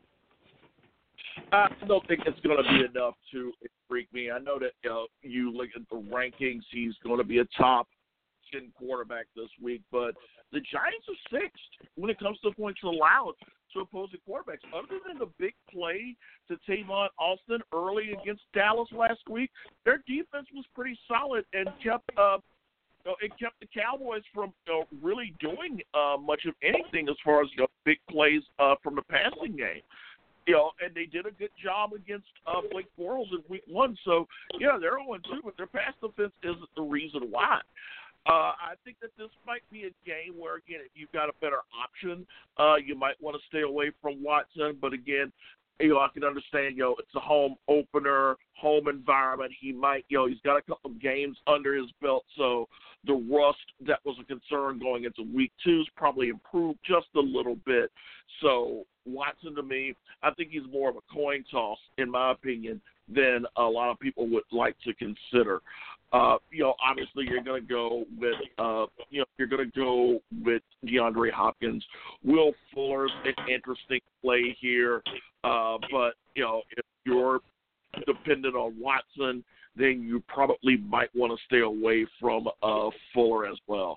I don't think it's going to be enough to intrigue me. I know that you know, you look at the rankings, he's going to be a top ten quarterback this week, but the Giants are sixth when it comes to points allowed to opposing quarterbacks. Other than the big play to Tavon Austin early against Dallas last week, their defense was pretty solid and kept uh, you know, it kept the Cowboys from you know, really doing uh, much of anything as far as you know, big plays uh, from the passing game. You know, and they did a good job against uh, Blake Bortles in week one. So, yeah, they're oh and two, but their pass defense isn't the reason why. Uh, I think that this might be a game where, again, if you've got a better option, uh, you might want to stay away from Watson. But, again, you know, I can understand, you know, it's a home opener, home environment. He might, you know, he's got a couple of games under his belt. So the rust that was a concern going into week two is probably improved just a little bit. So Watson, to me, I think he's more of a coin toss, in my opinion, than a lot of people would like to consider. Uh, you know, obviously you're going to go with, uh, you know, you're going to go with DeAndre Hopkins. Will Fuller's an interesting play here, uh, but, you know, if you're dependent on Watson, then you probably might want to stay away from uh, Fuller as well.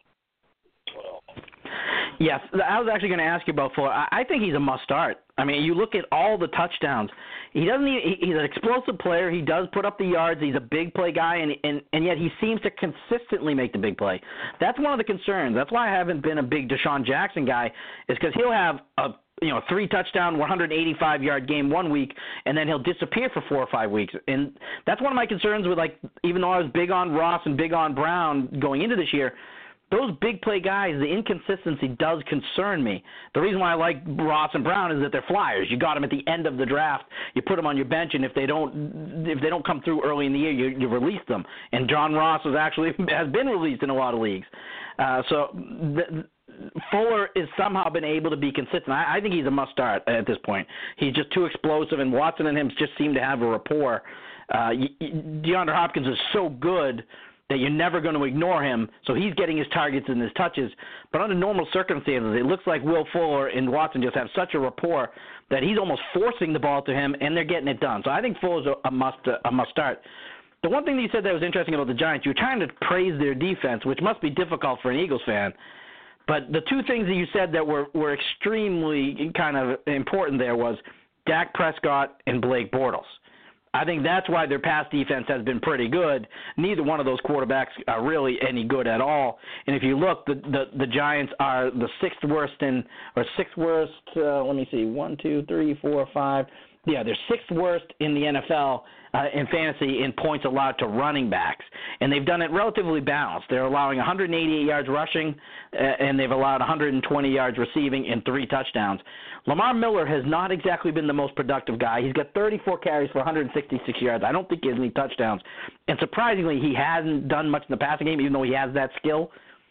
Yes, I was actually going to ask you about Fuller. I think he's a must-start. I mean, you look at all the touchdowns. He doesn't. Need, he's an explosive player. He does put up the yards. He's a big play guy, and, and and yet he seems to consistently make the big play. That's one of the concerns. That's why I haven't been a big Deshaun Jackson guy, is because he'll have a you know three touchdown, one hundred eighty-five yard game one week, and then he'll disappear for four or five weeks. And that's one of my concerns with, like, even though I was big on Ross and big on Brown going into this year, those big play guys, the inconsistency does concern me. The reason why I like Ross and Brown is that they're flyers. You got them at the end of the draft. You put them on your bench, and if they don't, if they don't come through early in the year, you, you release them. And John Ross was actually has been released in a lot of leagues. Uh, so the, Fuller has somehow been able to be consistent. I, I think he's a must-start at this point. He's just too explosive, and Watson and him just seem to have a rapport. Uh, DeAndre Hopkins is so good that you're never going to ignore him, so he's getting his targets and his touches. But under normal circumstances, it looks like Will Fuller and Watson just have such a rapport that he's almost forcing the ball to him, and they're getting it done. So I think Fuller's a, a must a must start. The one thing that you said that was interesting about the Giants, you were trying to praise their defense, which must be difficult for an Eagles fan. But the two things that you said that were, were extremely kind of important there was Dak Prescott and Blake Bortles. I think that's why their pass defense has been pretty good. Neither one of those quarterbacks are really any good at all. And if you look, the the, the Giants are the sixth worst in, or sixth worst, uh, let me see, one, two, three, four, five. Yeah, they're sixth worst in the N F L uh, in fantasy in points allowed to running backs. And they've done it relatively balanced. They're allowing one hundred eighty-eight yards rushing, uh, and they've allowed one hundred twenty yards receiving and three touchdowns. Lamar Miller has not exactly been the most productive guy. He's got thirty-four carries for one hundred sixty-six yards. I don't think he has any touchdowns. And surprisingly, he hasn't done much in the passing game, even though he has that skill.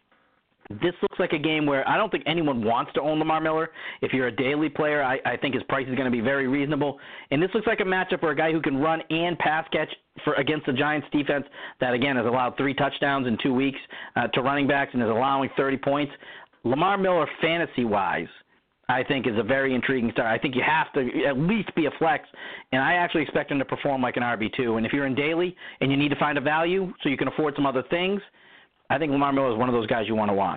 This looks like a game where I don't think anyone wants to own Lamar Miller. If you're a daily player, I, I think his price is going to be very reasonable. And this looks like a matchup for a guy who can run and pass catch for against the Giants defense that, again, has allowed three touchdowns in two weeks uh, to running backs and is allowing thirty points. Lamar Miller, fantasy-wise, I think is a very intriguing start. I think you have to at least be a flex, and I actually expect him to perform like an R B two. And if you're in daily and you need to find a value so you can afford some other things, I think Lamar Miller is one of those guys you want to watch.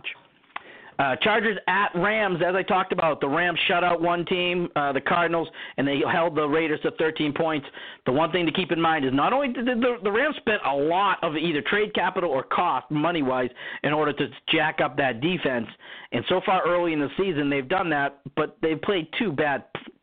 Uh, Chargers at Rams, as I talked about, the Rams shut out one team, uh, the Cardinals, and they held the Raiders to thirteen points. The one thing to keep in mind is not only did the, the Rams spent a lot of either trade capital or cost, money-wise, in order to jack up that defense, and so far early in the season they've done that, but they've played two bad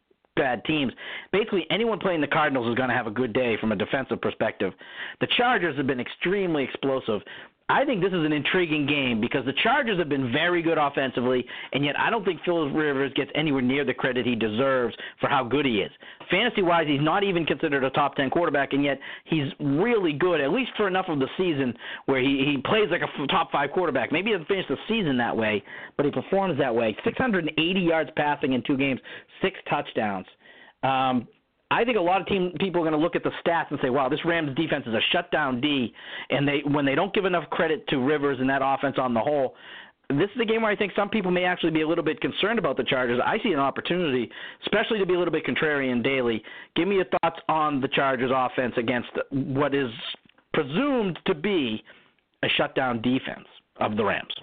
bad teams. Basically, anyone playing the Cardinals is going to have a good day from a defensive perspective. The Chargers have been extremely explosive. I think this is an intriguing game because the Chargers have been very good offensively, and yet I don't think Philip Rivers gets anywhere near the credit he deserves for how good he is. Fantasy-wise, he's not even considered a top ten quarterback, and yet he's really good, at least for enough of the season where he, he plays like a top five quarterback. Maybe he doesn't finish the season that way, but he performs that way. six hundred eighty yards passing in two games, six touchdowns. Um, I think a lot of team people are going to look at the stats and say, wow, this Rams defense is a shutdown D, and they when they don't give enough credit to Rivers and that offense on the whole, this is a game where I think some people may actually be a little bit concerned about the Chargers. I see an opportunity, especially to be a little bit contrarian daily. Give me your thoughts on the Chargers offense against what is presumed to be a shutdown defense of the Rams.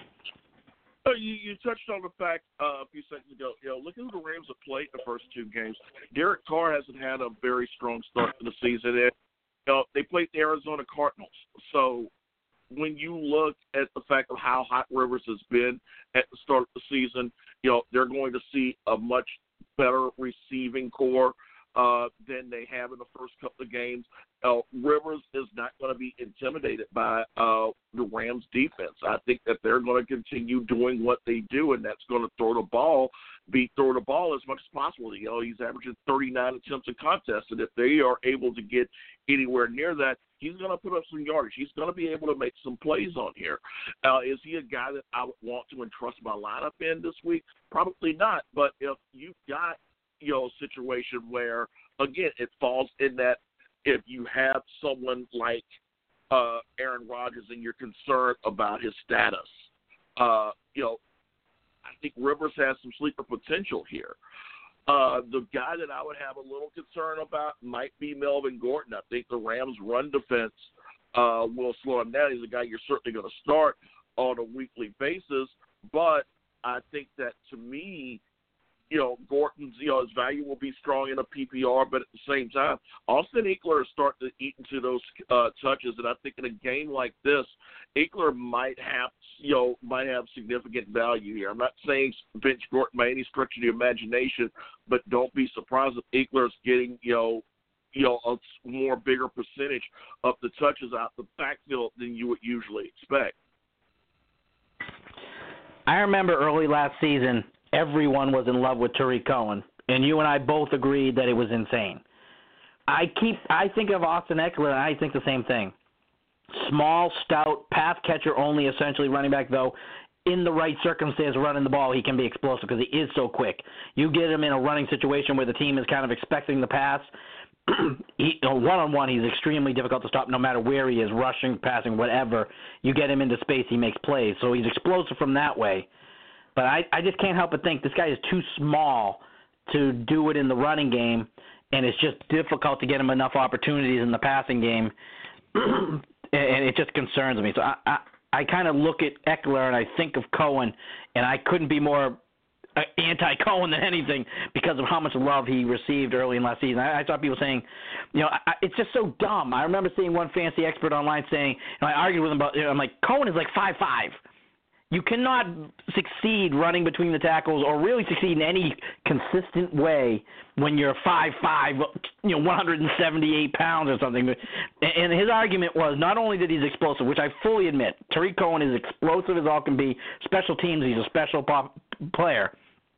Uh, you, you touched on the fact uh, a few seconds ago. You know, look at who the Rams have played in the first two games. Derek Carr hasn't had a very strong start to the season. And, you know, they played the Arizona Cardinals. So when you look at the fact of how hot Rivers has been at the start of the season, you know, they're going to see a much better receiving core uh, than they have in the first couple of games. Uh, Rivers is not going to be intimidated by uh, the Rams defense. I think that they're going to continue doing what they do, and that's going to throw the ball, be throw the ball as much as possible. You know, he's averaging thirty-nine attempts a contest, and if they are able to get anywhere near that, he's going to put up some yardage. He's going to be able to make some plays on here. Uh, is he a guy that I would want to entrust my lineup in this week? Probably not, but if you've got, you know, a situation where, again, it falls in that if you have someone like uh, Aaron Rodgers and you're concerned about his status, uh, you know, I think Rivers has some sleeper potential here. Uh, the guy that I would have a little concern about might be Melvin Gordon. I think the Rams' run defense uh, will slow him down. He's a guy you're certainly going to start on a weekly basis, but I think that, to me, you know, Gordon's, you know, his value will be strong in a P P R, but at the same time, Austin Ekeler is starting to eat into those uh, touches, and I think in a game like this, Ekeler might have, you know, might have significant value here. I'm not saying bench Gordon by any stretch of the imagination, but don't be surprised if Ekeler is getting, you know, you know, a more bigger percentage of the touches out the backfield than you would usually expect.
I remember early last season, everyone was in love with Tariq Cohen, and you and I both agreed that it was insane. I keep, I think of Austin Ekeler, and I think the same thing. Small, stout, pass catcher only, essentially running back, though. In the right circumstance, running the ball, he can be explosive because he is so quick. You get him in a running situation where the team is kind of expecting the pass, he, one-on-one, he's extremely difficult to stop no matter where he is, rushing, passing, whatever. You get him into space, he makes plays. So he's explosive from that way. But I, I just can't help but think this guy is too small to do it in the running game, and it's just difficult to get him enough opportunities in the passing game, and it just concerns me. So I, I, I kind of look at Ekeler and I think of Cohen, and I couldn't be more anti-Cohen than anything because of how much love he received early in last season. I, I saw people saying, you know, I, it's just so dumb. I remember seeing one fancy expert online saying, you know, I argued with him about, you know, I'm like, Cohen is like five five. You cannot succeed running between the tackles or really succeed in any consistent way when you're five five, you know, one hundred seventy-eight pounds or something. And his argument was not only that he's explosive, which I fully admit, Tariq Cohen is explosive as all can be. Special teams, he's a special pop player.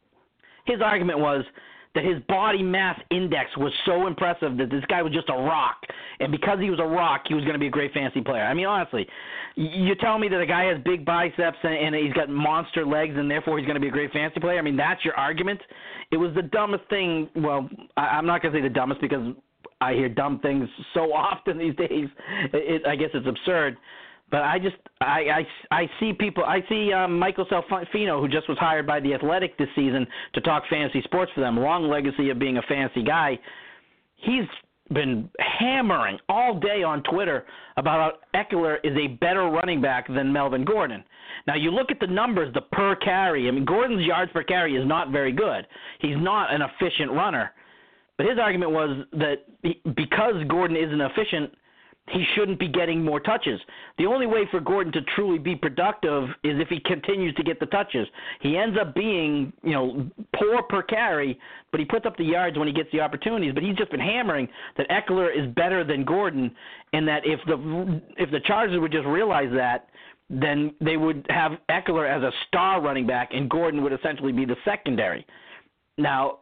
His argument was that his body mass index was so impressive that this guy was just a rock. And because he was a rock, he was going to be a great fantasy player. I mean, honestly, you tell me that a guy has big biceps and, and he's got monster legs and therefore he's going to be a great fantasy player? I mean, that's your argument? It was the dumbest thing. Well, I, I'm not going to say the dumbest because I hear dumb things so often these days. It, it, I guess it's absurd. But I just I, I, I see people I see um, Michael Salfino, who just was hired by the Athletic this season to talk fantasy sports for them. Long legacy of being a fantasy guy. He's been hammering all day on Twitter about how Ekeler is a better running back than Melvin Gordon. Now you look at the numbers, the per carry. I mean, Gordon's yards per carry is not very good. He's not an efficient runner. But his argument was that he, because Gordon isn't efficient, he shouldn't be getting more touches. The only way for Gordon to truly be productive is if he continues to get the touches. He ends up being, you know, poor per carry, but he puts up the yards when he gets the opportunities. But he's just been hammering that Ekeler is better than Gordon, and that if the if the Chargers would just realize that, then they would have Ekeler as a star running back, and Gordon would essentially be the secondary. Now,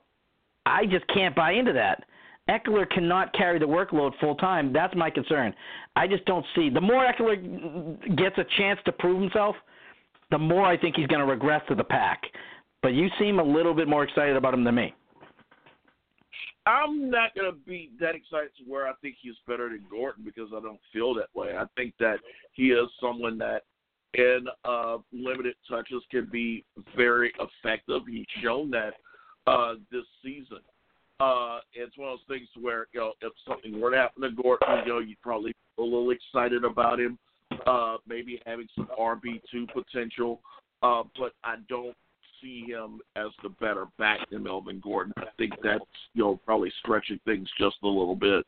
I just can't buy into that. Ekeler cannot carry the workload full time. That's my concern. I just don't see. The more Ekeler gets a chance to prove himself, the more I think he's going to regress to the pack. But you seem a little bit more excited about him than me.
I'm not going to be that excited to where I think he's better than Gordon because I don't feel that way. I think that he is someone that in uh, limited touches can be very effective. He's shown that uh, this season. Uh, it's one of those things where, you know, if something were to happen to Gordon, you know, you'd probably be a little excited about him, uh, maybe having some R B two potential, uh, but I don't see him as the better back than Melvin Gordon. I think that's, you know, probably stretching things just a little bit.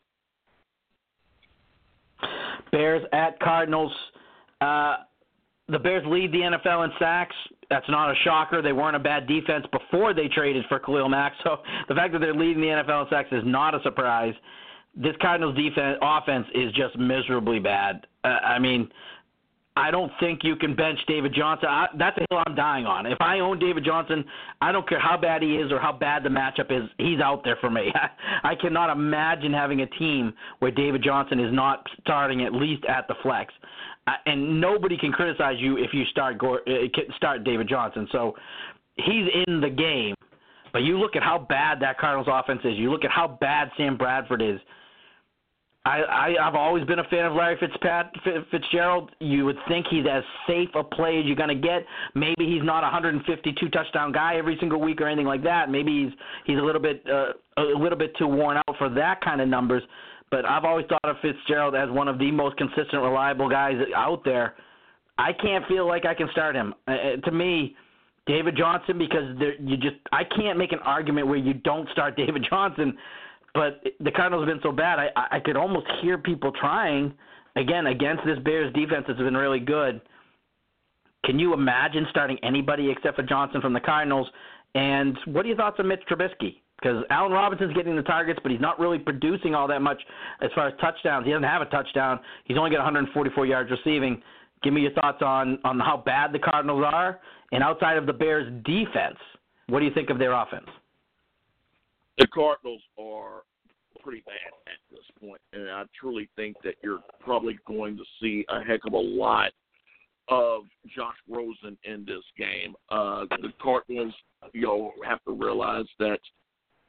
Bears at Cardinals. Uh, the Bears lead the N F L in sacks. That's not a shocker. They weren't a bad defense before they traded for Khalil Mack. So the fact that they're leading the N F L in sacks is not a surprise. This Cardinals defense offense is just miserably bad. Uh, I mean, I don't think you can bench David Johnson. I, that's a hill I'm dying on. If I own David Johnson, I don't care how bad he is or how bad the matchup is. He's out there for me. I, I cannot imagine having a team where David Johnson is not starting at least at the flex. Uh, and nobody can criticize you if you start uh, start David Johnson. So he's in the game. But you look at how bad that Cardinals offense is. You look at how bad Sam Bradford is. I, I, I've always been a fan of Larry Fitzpat, Fitzgerald. You would think he's as safe a play as you're going to get. Maybe he's not a one hundred fifty-two touchdown guy every single week or anything like that. Maybe he's he's a little bit uh, a little bit too worn out for that kind of numbers. But I've always thought of Fitzgerald as one of the most consistent, reliable guys out there. I can't feel like I can start him. Uh, to me, David Johnson, because there, you just I can't make an argument where you don't start David Johnson. But the Cardinals have been so bad, I, I could almost hear people trying, again, against this Bears defense that's been really good. Can you imagine starting anybody except for Johnson from the Cardinals? And what are your thoughts on Mitch Trubisky? Because Allen Robinson's getting the targets, but he's not really producing all that much as far as touchdowns. He doesn't have a touchdown. He's only got one hundred forty-four yards receiving. Give me your thoughts on, on how bad the Cardinals are. And outside of the Bears' defense, what do you think of their offense?
The Cardinals are pretty bad at this point, and I truly think that you're probably going to see a heck of a lot of Josh Rosen in this game. Uh, the Cardinals, you know, have to realize that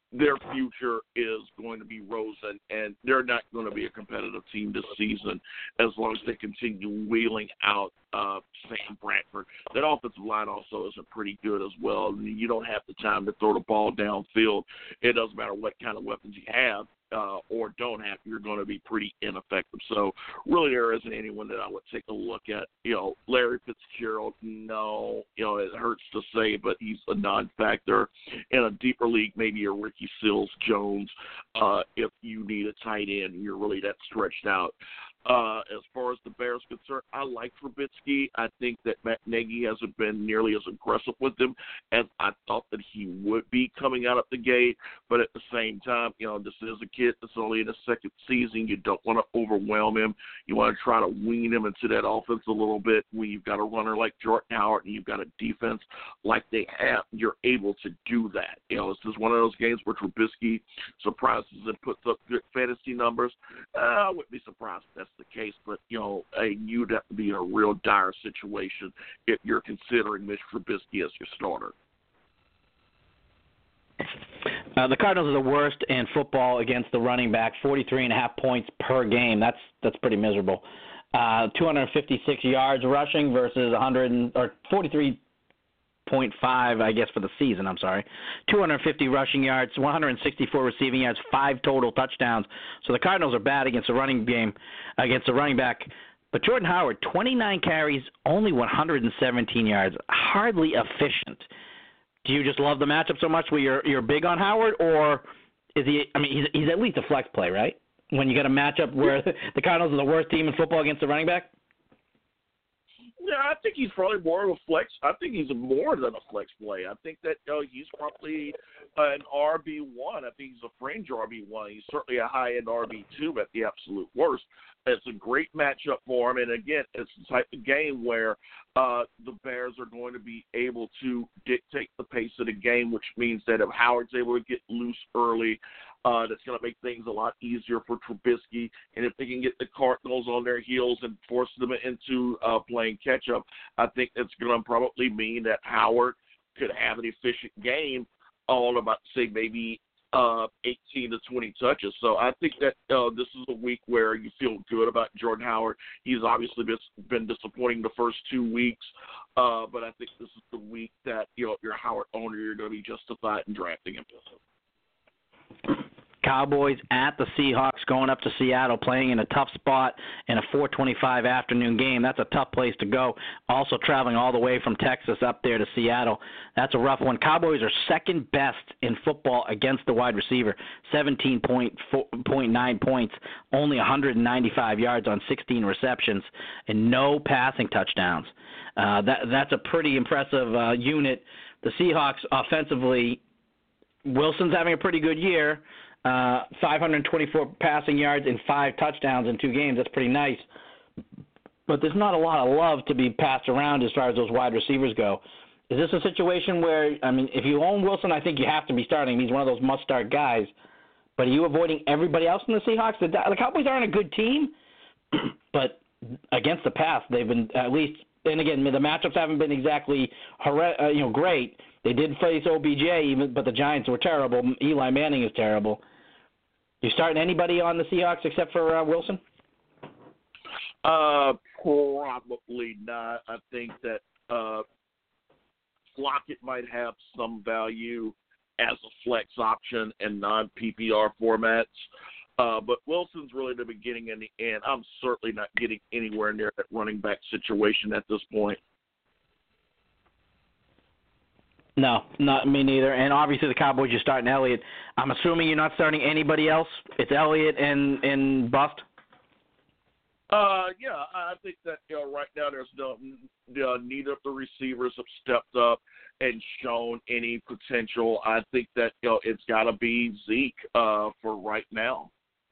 their future is going to be rosy, and they're not going to be a competitive team this season as long as they continue wheeling out uh, Sam Bradford. That offensive line also isn't pretty good as well. I mean, you don't have the time to throw the ball downfield. It doesn't matter what kind of weapons you have. Uh, or don't have, you're going to be pretty ineffective. So really there isn't anyone that I would take a look at. You know, Larry Fitzgerald, no, you know, it hurts to say, but he's a non-factor. In a deeper league, maybe a Ricky Seals-Jones uh, if you need a tight end and you're really that stretched out. Uh, as far as the Bears are concerned, I like Trubisky. I think that Matt Nagy hasn't been nearly as aggressive with him as I thought that he would be coming out of the gate. But at the same time, you know, this is a kid that's only in his second season. You don't want to overwhelm him. You want to try to wean him into that offense a little bit. When you've got a runner like Jordan Howard and you've got a defense like they have, you're able to do that. You know, this is one of those games where Trubisky surprises and puts up good fantasy numbers. Uh, I wouldn't be surprised if that's the case, but, you know, uh, you'd have to be in a real dire situation if you're considering Mitch Trubisky as your starter.
Uh, the Cardinals are the worst in football against the running back, forty-three and a half points per game. That's that's pretty miserable. Uh, two hundred fifty-six yards rushing versus one hundred or forty-three point five, I guess, for the season. I'm sorry, two hundred fifty rushing yards, one hundred sixty-four receiving yards, five total touchdowns. So the Cardinals are bad against the running game, against the running back. But Jordan Howard, twenty-nine carries, only one hundred seventeen yards, hardly efficient. Do you just love the matchup so much where you're you're big on Howard, or is he? I mean, he's he's at least a flex play, right? When you get a matchup where the Cardinals are the worst team in football against the running back.
Yeah, I think he's probably more of a flex. I think he's more than a flex play. I think that uh, he's probably uh, an R B one. I think he's a fringe R B one. He's certainly a high-end R B two at the absolute worst. It's a great matchup for him. And, again, it's the type of game where uh, the Bears are going to be able to dictate the pace of the game, which means that if Howard's able to get loose early, Uh, that's going to make things a lot easier for Trubisky. And if they can get the Cardinals on their heels and force them into uh, playing catch-up, I think that's going to probably mean that Howard could have an efficient game on about, say, maybe uh, eighteen to twenty touches. So I think that uh, this is a week where you feel good about Jordan Howard. He's obviously been, been disappointing the first two weeks, uh, but I think this is the week that, you know, if you're a Howard owner, you're going to be justified in drafting him.
Cowboys at the Seahawks, going up to Seattle, playing in a tough spot in a four twenty-five afternoon game. That's a tough place to go. Also traveling all the way from Texas up there to Seattle. That's a rough one. Cowboys are second best in football against the wide receiver, seventeen point nine points, only one hundred ninety-five yards on sixteen receptions, and no passing touchdowns. Uh, that That's a pretty impressive uh, unit. The Seahawks offensively, Wilson's having a pretty good year. Uh, five hundred twenty-four passing yards and five touchdowns in two games. That's pretty nice. But there's not a lot of love to be passed around as far as those wide receivers go. Is this a situation where, I mean, if you own Wilson, I think you have to be starting. He's one of those must-start guys. But are you avoiding everybody else in the Seahawks? The, the Cowboys aren't a good team, but against the pass, they've been at least, and again, the matchups haven't been exactly uh, you know great. They did face O B J, even, but the Giants were terrible. Eli Manning is terrible. You starting anybody on the Seahawks except for uh, Wilson?
Uh, probably not. I think that uh, Lockett might have some value as a flex option in non-P P R formats. Uh, but Wilson's really the beginning and the end. I'm certainly not getting anywhere near that running back situation at this point.
No, not me neither. And obviously the Cowboys, you're starting Elliott. I'm assuming you're not starting anybody else. It's Elliott and, and bust?
Uh, yeah, I think that, you know, right now there's no, uh, neither of the receivers have stepped up and shown any potential. I think that, you know, it's got to be Zeke uh, for right now.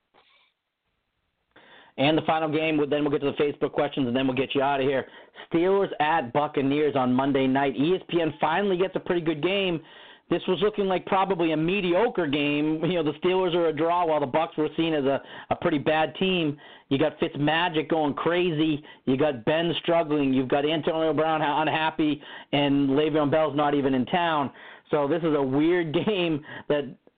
And the final game, then we'll get to the Facebook questions, and then we'll get you out of here. Steelers at Buccaneers on Monday night. E S P N finally gets a pretty good game. This was looking like probably a mediocre game. You know, the Steelers are a draw while the Bucs were seen as a, a pretty bad team. You got Fitzmagic going crazy. You got Ben struggling. You've got Antonio Brown unhappy, and Le'Veon Bell's not even in town. So this is a weird game that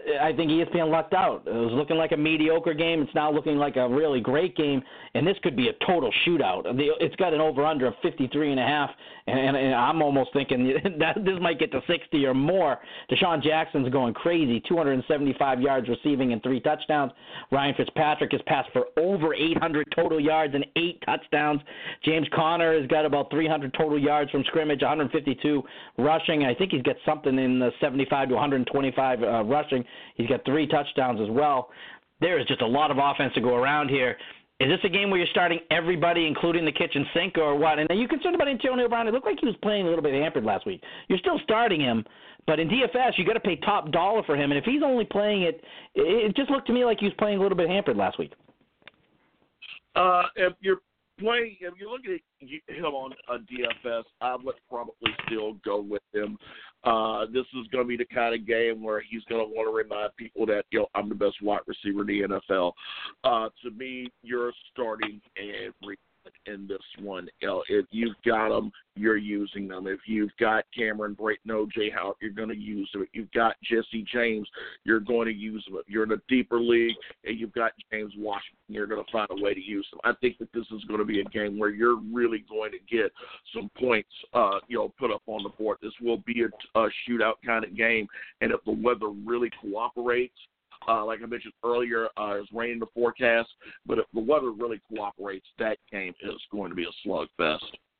I think E S P N lucked out. It was looking like a mediocre game. It's now looking like a really great game, and this could be a total shootout. It's got an over-under of fifty-three and a half, and, and I'm almost thinking that this might get to sixty or more. Deshaun Jackson's going crazy, two hundred seventy-five yards receiving and three touchdowns. Ryan Fitzpatrick has passed for over eight hundred total yards and eight touchdowns. James Conner has got about three hundred total yards from scrimmage, one hundred fifty-two rushing. I think he's got something in the seventy-five to one hundred twenty-five uh, rushing. He's got three touchdowns as well. There is just a lot of offense to go around here. Is this a game where you're starting everybody, including the kitchen sink, or what? And are you concerned about Antonio Brown? It looked like he was playing a little bit hampered last week. You're still starting him, but in D F S, you got to pay top dollar for him. And if he's only playing it, it just looked to me like he was playing a little bit hampered last week.
Uh, if you're playing, if you're looking at him on a D F S, I would probably still go with him. Uh, this is going to be the kind of game where he's going to want to remind people that, you know, I'm the best wide receiver in the N F L. Uh, to me, you're starting every in this one. You know, if you've got them, you're using them. If you've got Cameron Brayton, O J Howard, you're going to use them. If you've got Jesse James, you're going to use them. If you're in a deeper league and you've got James Washington, you're going to find a way to use them. I think that this is going to be a game where you're really going to get some points, uh, you know, put up on the board. This will be a, a shootout kind of game, and if the weather really cooperates, Uh, like I mentioned earlier, uh, it's raining the forecast, but if the weather really cooperates, that game is going to be a slugfest.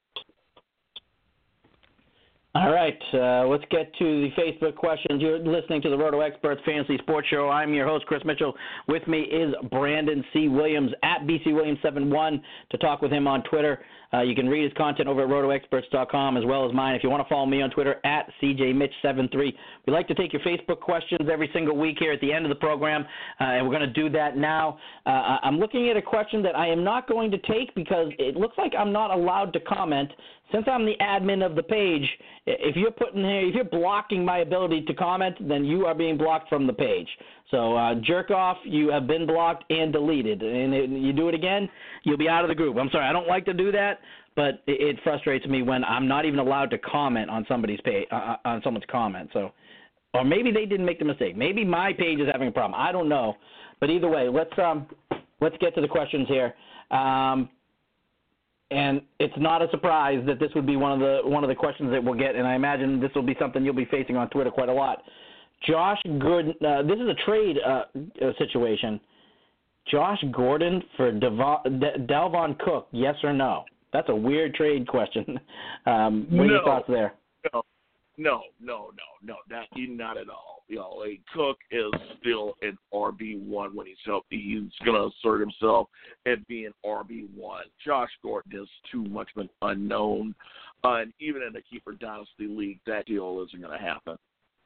All right, uh, let's get to the Facebook questions. You're listening to the Roto Experts Fantasy Sports Show. I'm your host, Chris Mitchell. With me is Brandon C. Williams at B C Williams seventy-one to talk with him on Twitter. Uh, you can read his content over at roto experts dot com as well as mine. If you want to follow me on Twitter, at C J Mitch seventy-three. We like to take your Facebook questions every single week here at the end of the program, uh, and we're going to do that now. Uh, I'm looking at a question that I am not going to take because it looks like I'm not allowed to comment. Since I'm the admin of the page, if you're putting here, if you're blocking my ability to comment, then you are being blocked from the page. So uh, jerk off, you have been blocked and deleted. And it, you do it again, you'll be out of the group. I'm sorry, I don't like to do that, but it, it frustrates me when I'm not even allowed to comment on somebody's page, uh, on someone's comment. So, or maybe they didn't make the mistake. Maybe my page is having a problem. I don't know. But either way, let's um, let's get to the questions here. Um, And it's not a surprise that this would be one of the one of the questions that we'll get, and I imagine this will be something you'll be facing on Twitter quite a lot. Josh Gordon, uh, this is a trade uh, situation. Josh Gordon for Devon, De- Dalvin Cook, yes or no? That's a weird trade question. Um, what are
no,
your thoughts there?
No, no, no, no, no, that, not at all. You know, like Cook is still an R B one when he's healthy. He's going to assert himself at being R B one. Josh Gordon is too much of an unknown. Uh, and even in the Keeper Dynasty League, that deal isn't going to happen.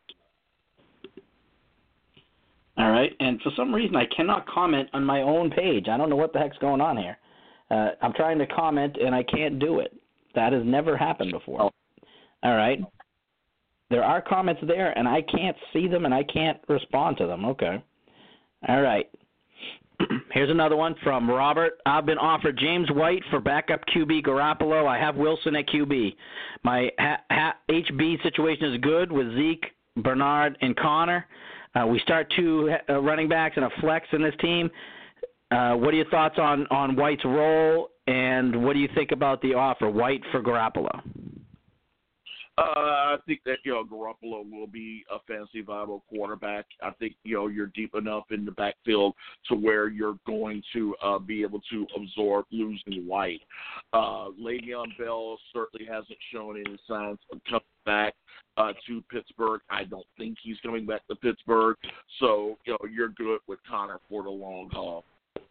All right, and for some reason I cannot comment on my own page. I don't know what the heck's going on here. Uh, I'm trying to comment, and I can't do it. That has never happened before.
Oh.
All right. There are comments there, and I can't see them, and I can't respond to them. Okay. All right. Here's another one from Robert. I've been offered James White for backup Q B Garoppolo. I have Wilson at Q B. My ha- ha- H B situation is good with Zeke, Bernard, and Connor. Uh, we start two uh, running backs and a flex in this team. Uh, what are your thoughts on, on White's role, and what do you think about the offer, White for Garoppolo?
Uh, I think that, you know, Garoppolo will be a fantasy viable quarterback. I think, you know, you're deep enough in the backfield to where you're going to uh, be able to absorb losing White. Uh, Le'Veon Bell certainly hasn't shown any signs of coming back uh, to Pittsburgh. I don't think he's coming back to Pittsburgh. So, you know, you're good with Connor for the long haul.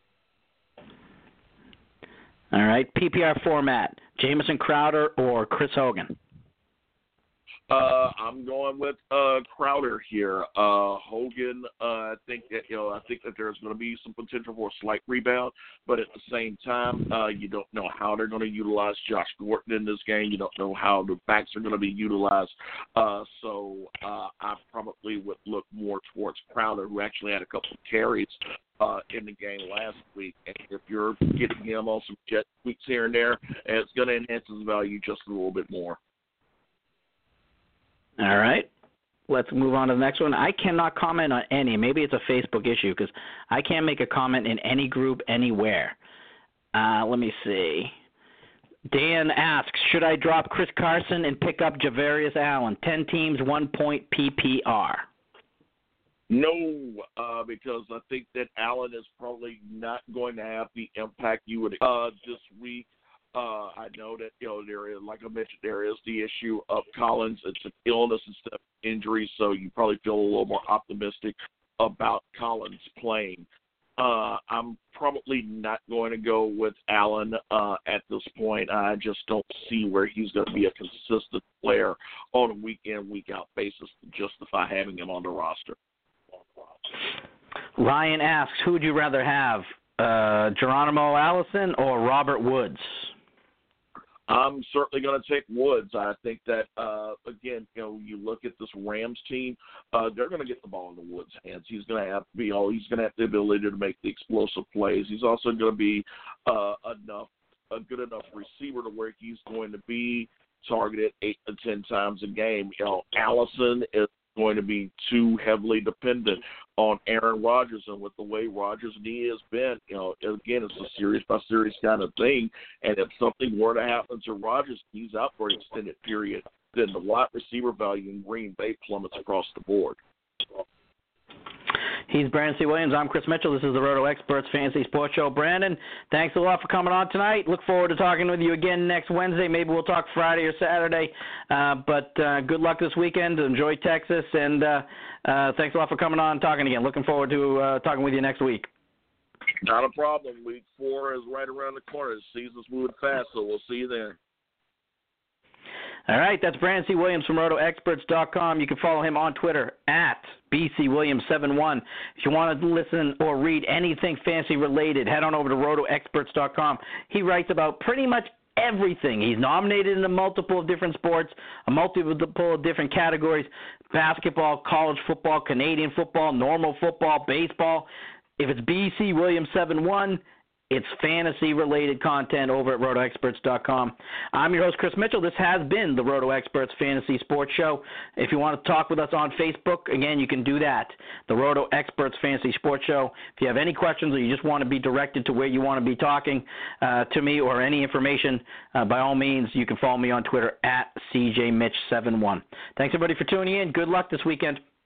All right, P P R format, Jamison Crowder or Chris Hogan?
Uh, I'm going with uh, Crowder here. Uh, Hogan, uh, I think that you know, I think that there's going to be some potential for a slight rebound, but at the same time, uh, you don't know how they're going to utilize Josh Gordon in this game. You don't know how the backs are going to be utilized. Uh, so uh, I probably would look more towards Crowder, who actually had a couple of carries uh, in the game last week. And if you're getting him on some jet tweaks here and there, it's going to enhance his value just a little bit more.
All right. let's move on to the next one. I cannot comment on any. Maybe it's a Facebook issue because I can't make a comment in any group anywhere. Uh, let me see. Dan asks, should I drop Chris Carson and pick up Javarius Allen? Ten teams, one point P P R.
No, uh, because I think that Allen is probably not going to have the impact you would uh, this week. Uh, I know that, you know, there is, like I mentioned, there is the issue of Collins. It's an illness instead of injury, so you probably feel a little more optimistic about Collins playing. Uh, I'm probably not going to go with Allen uh, at this point. I just don't see where he's going to be a consistent player on a week-in, week-out basis to justify having him on the roster.
Ryan asks, who would you rather have, uh, Geronimo Allison or Robert Woods?
I'm certainly going to take Woods. I think that, uh, again, you know, you look at this Rams team, uh, they're going to get the ball in the Woods' hands. He's going to have to be all. He's going to have the ability to make the explosive plays. He's also going to be uh, enough, a good enough receiver to where he's going to be targeted eight to ten times a game. You know, Allison is going to be too heavily dependent on Aaron Rodgers, and with the way Rodgers' knee has been, you know, again, it's a series by series kind of thing. And if something were to happen to Rodgers, he's out for an extended period, then the wide receiver value in Green Bay plummets across the board.
He's Brandon C. Williams. I'm Chris Mitchell. This is the Roto Experts Fantasy Sports Show. Brandon, thanks a lot for coming on tonight. Look forward to talking with you again next Wednesday. Maybe we'll talk Friday or Saturday. Uh, but uh, good luck this weekend. Enjoy Texas. And uh, uh, thanks a lot for coming on and talking again. Looking forward to uh, talking with you next week.
Not a problem. Week four is right around the corner. The season's moving fast, so we'll see you then.
All right, that's Brandon C. Williams from Roto Experts dot com. You can follow him on Twitter at B C Williams seventy-one. If you want to listen or read anything fantasy related, head on over to Roto Experts dot com. He writes about pretty much everything. He's nominated in a multiple of different sports, a multiple of different categories: basketball, college football, Canadian football, normal football, baseball. If it's B C Williams seventy-one, it's fantasy-related content over at Roto Experts dot com. I'm your host, Chris Mitchell. This has been the Roto Experts Fantasy Sports Show. If you want to talk with us on Facebook, again, you can do that, the Roto Experts Fantasy Sports Show. If you have any questions or you just want to be directed to where you want to be talking uh, to me or any information, uh, by all means, you can follow me on Twitter at C J Mitch seventy-one. Thanks, everybody, for tuning in. Good luck this weekend.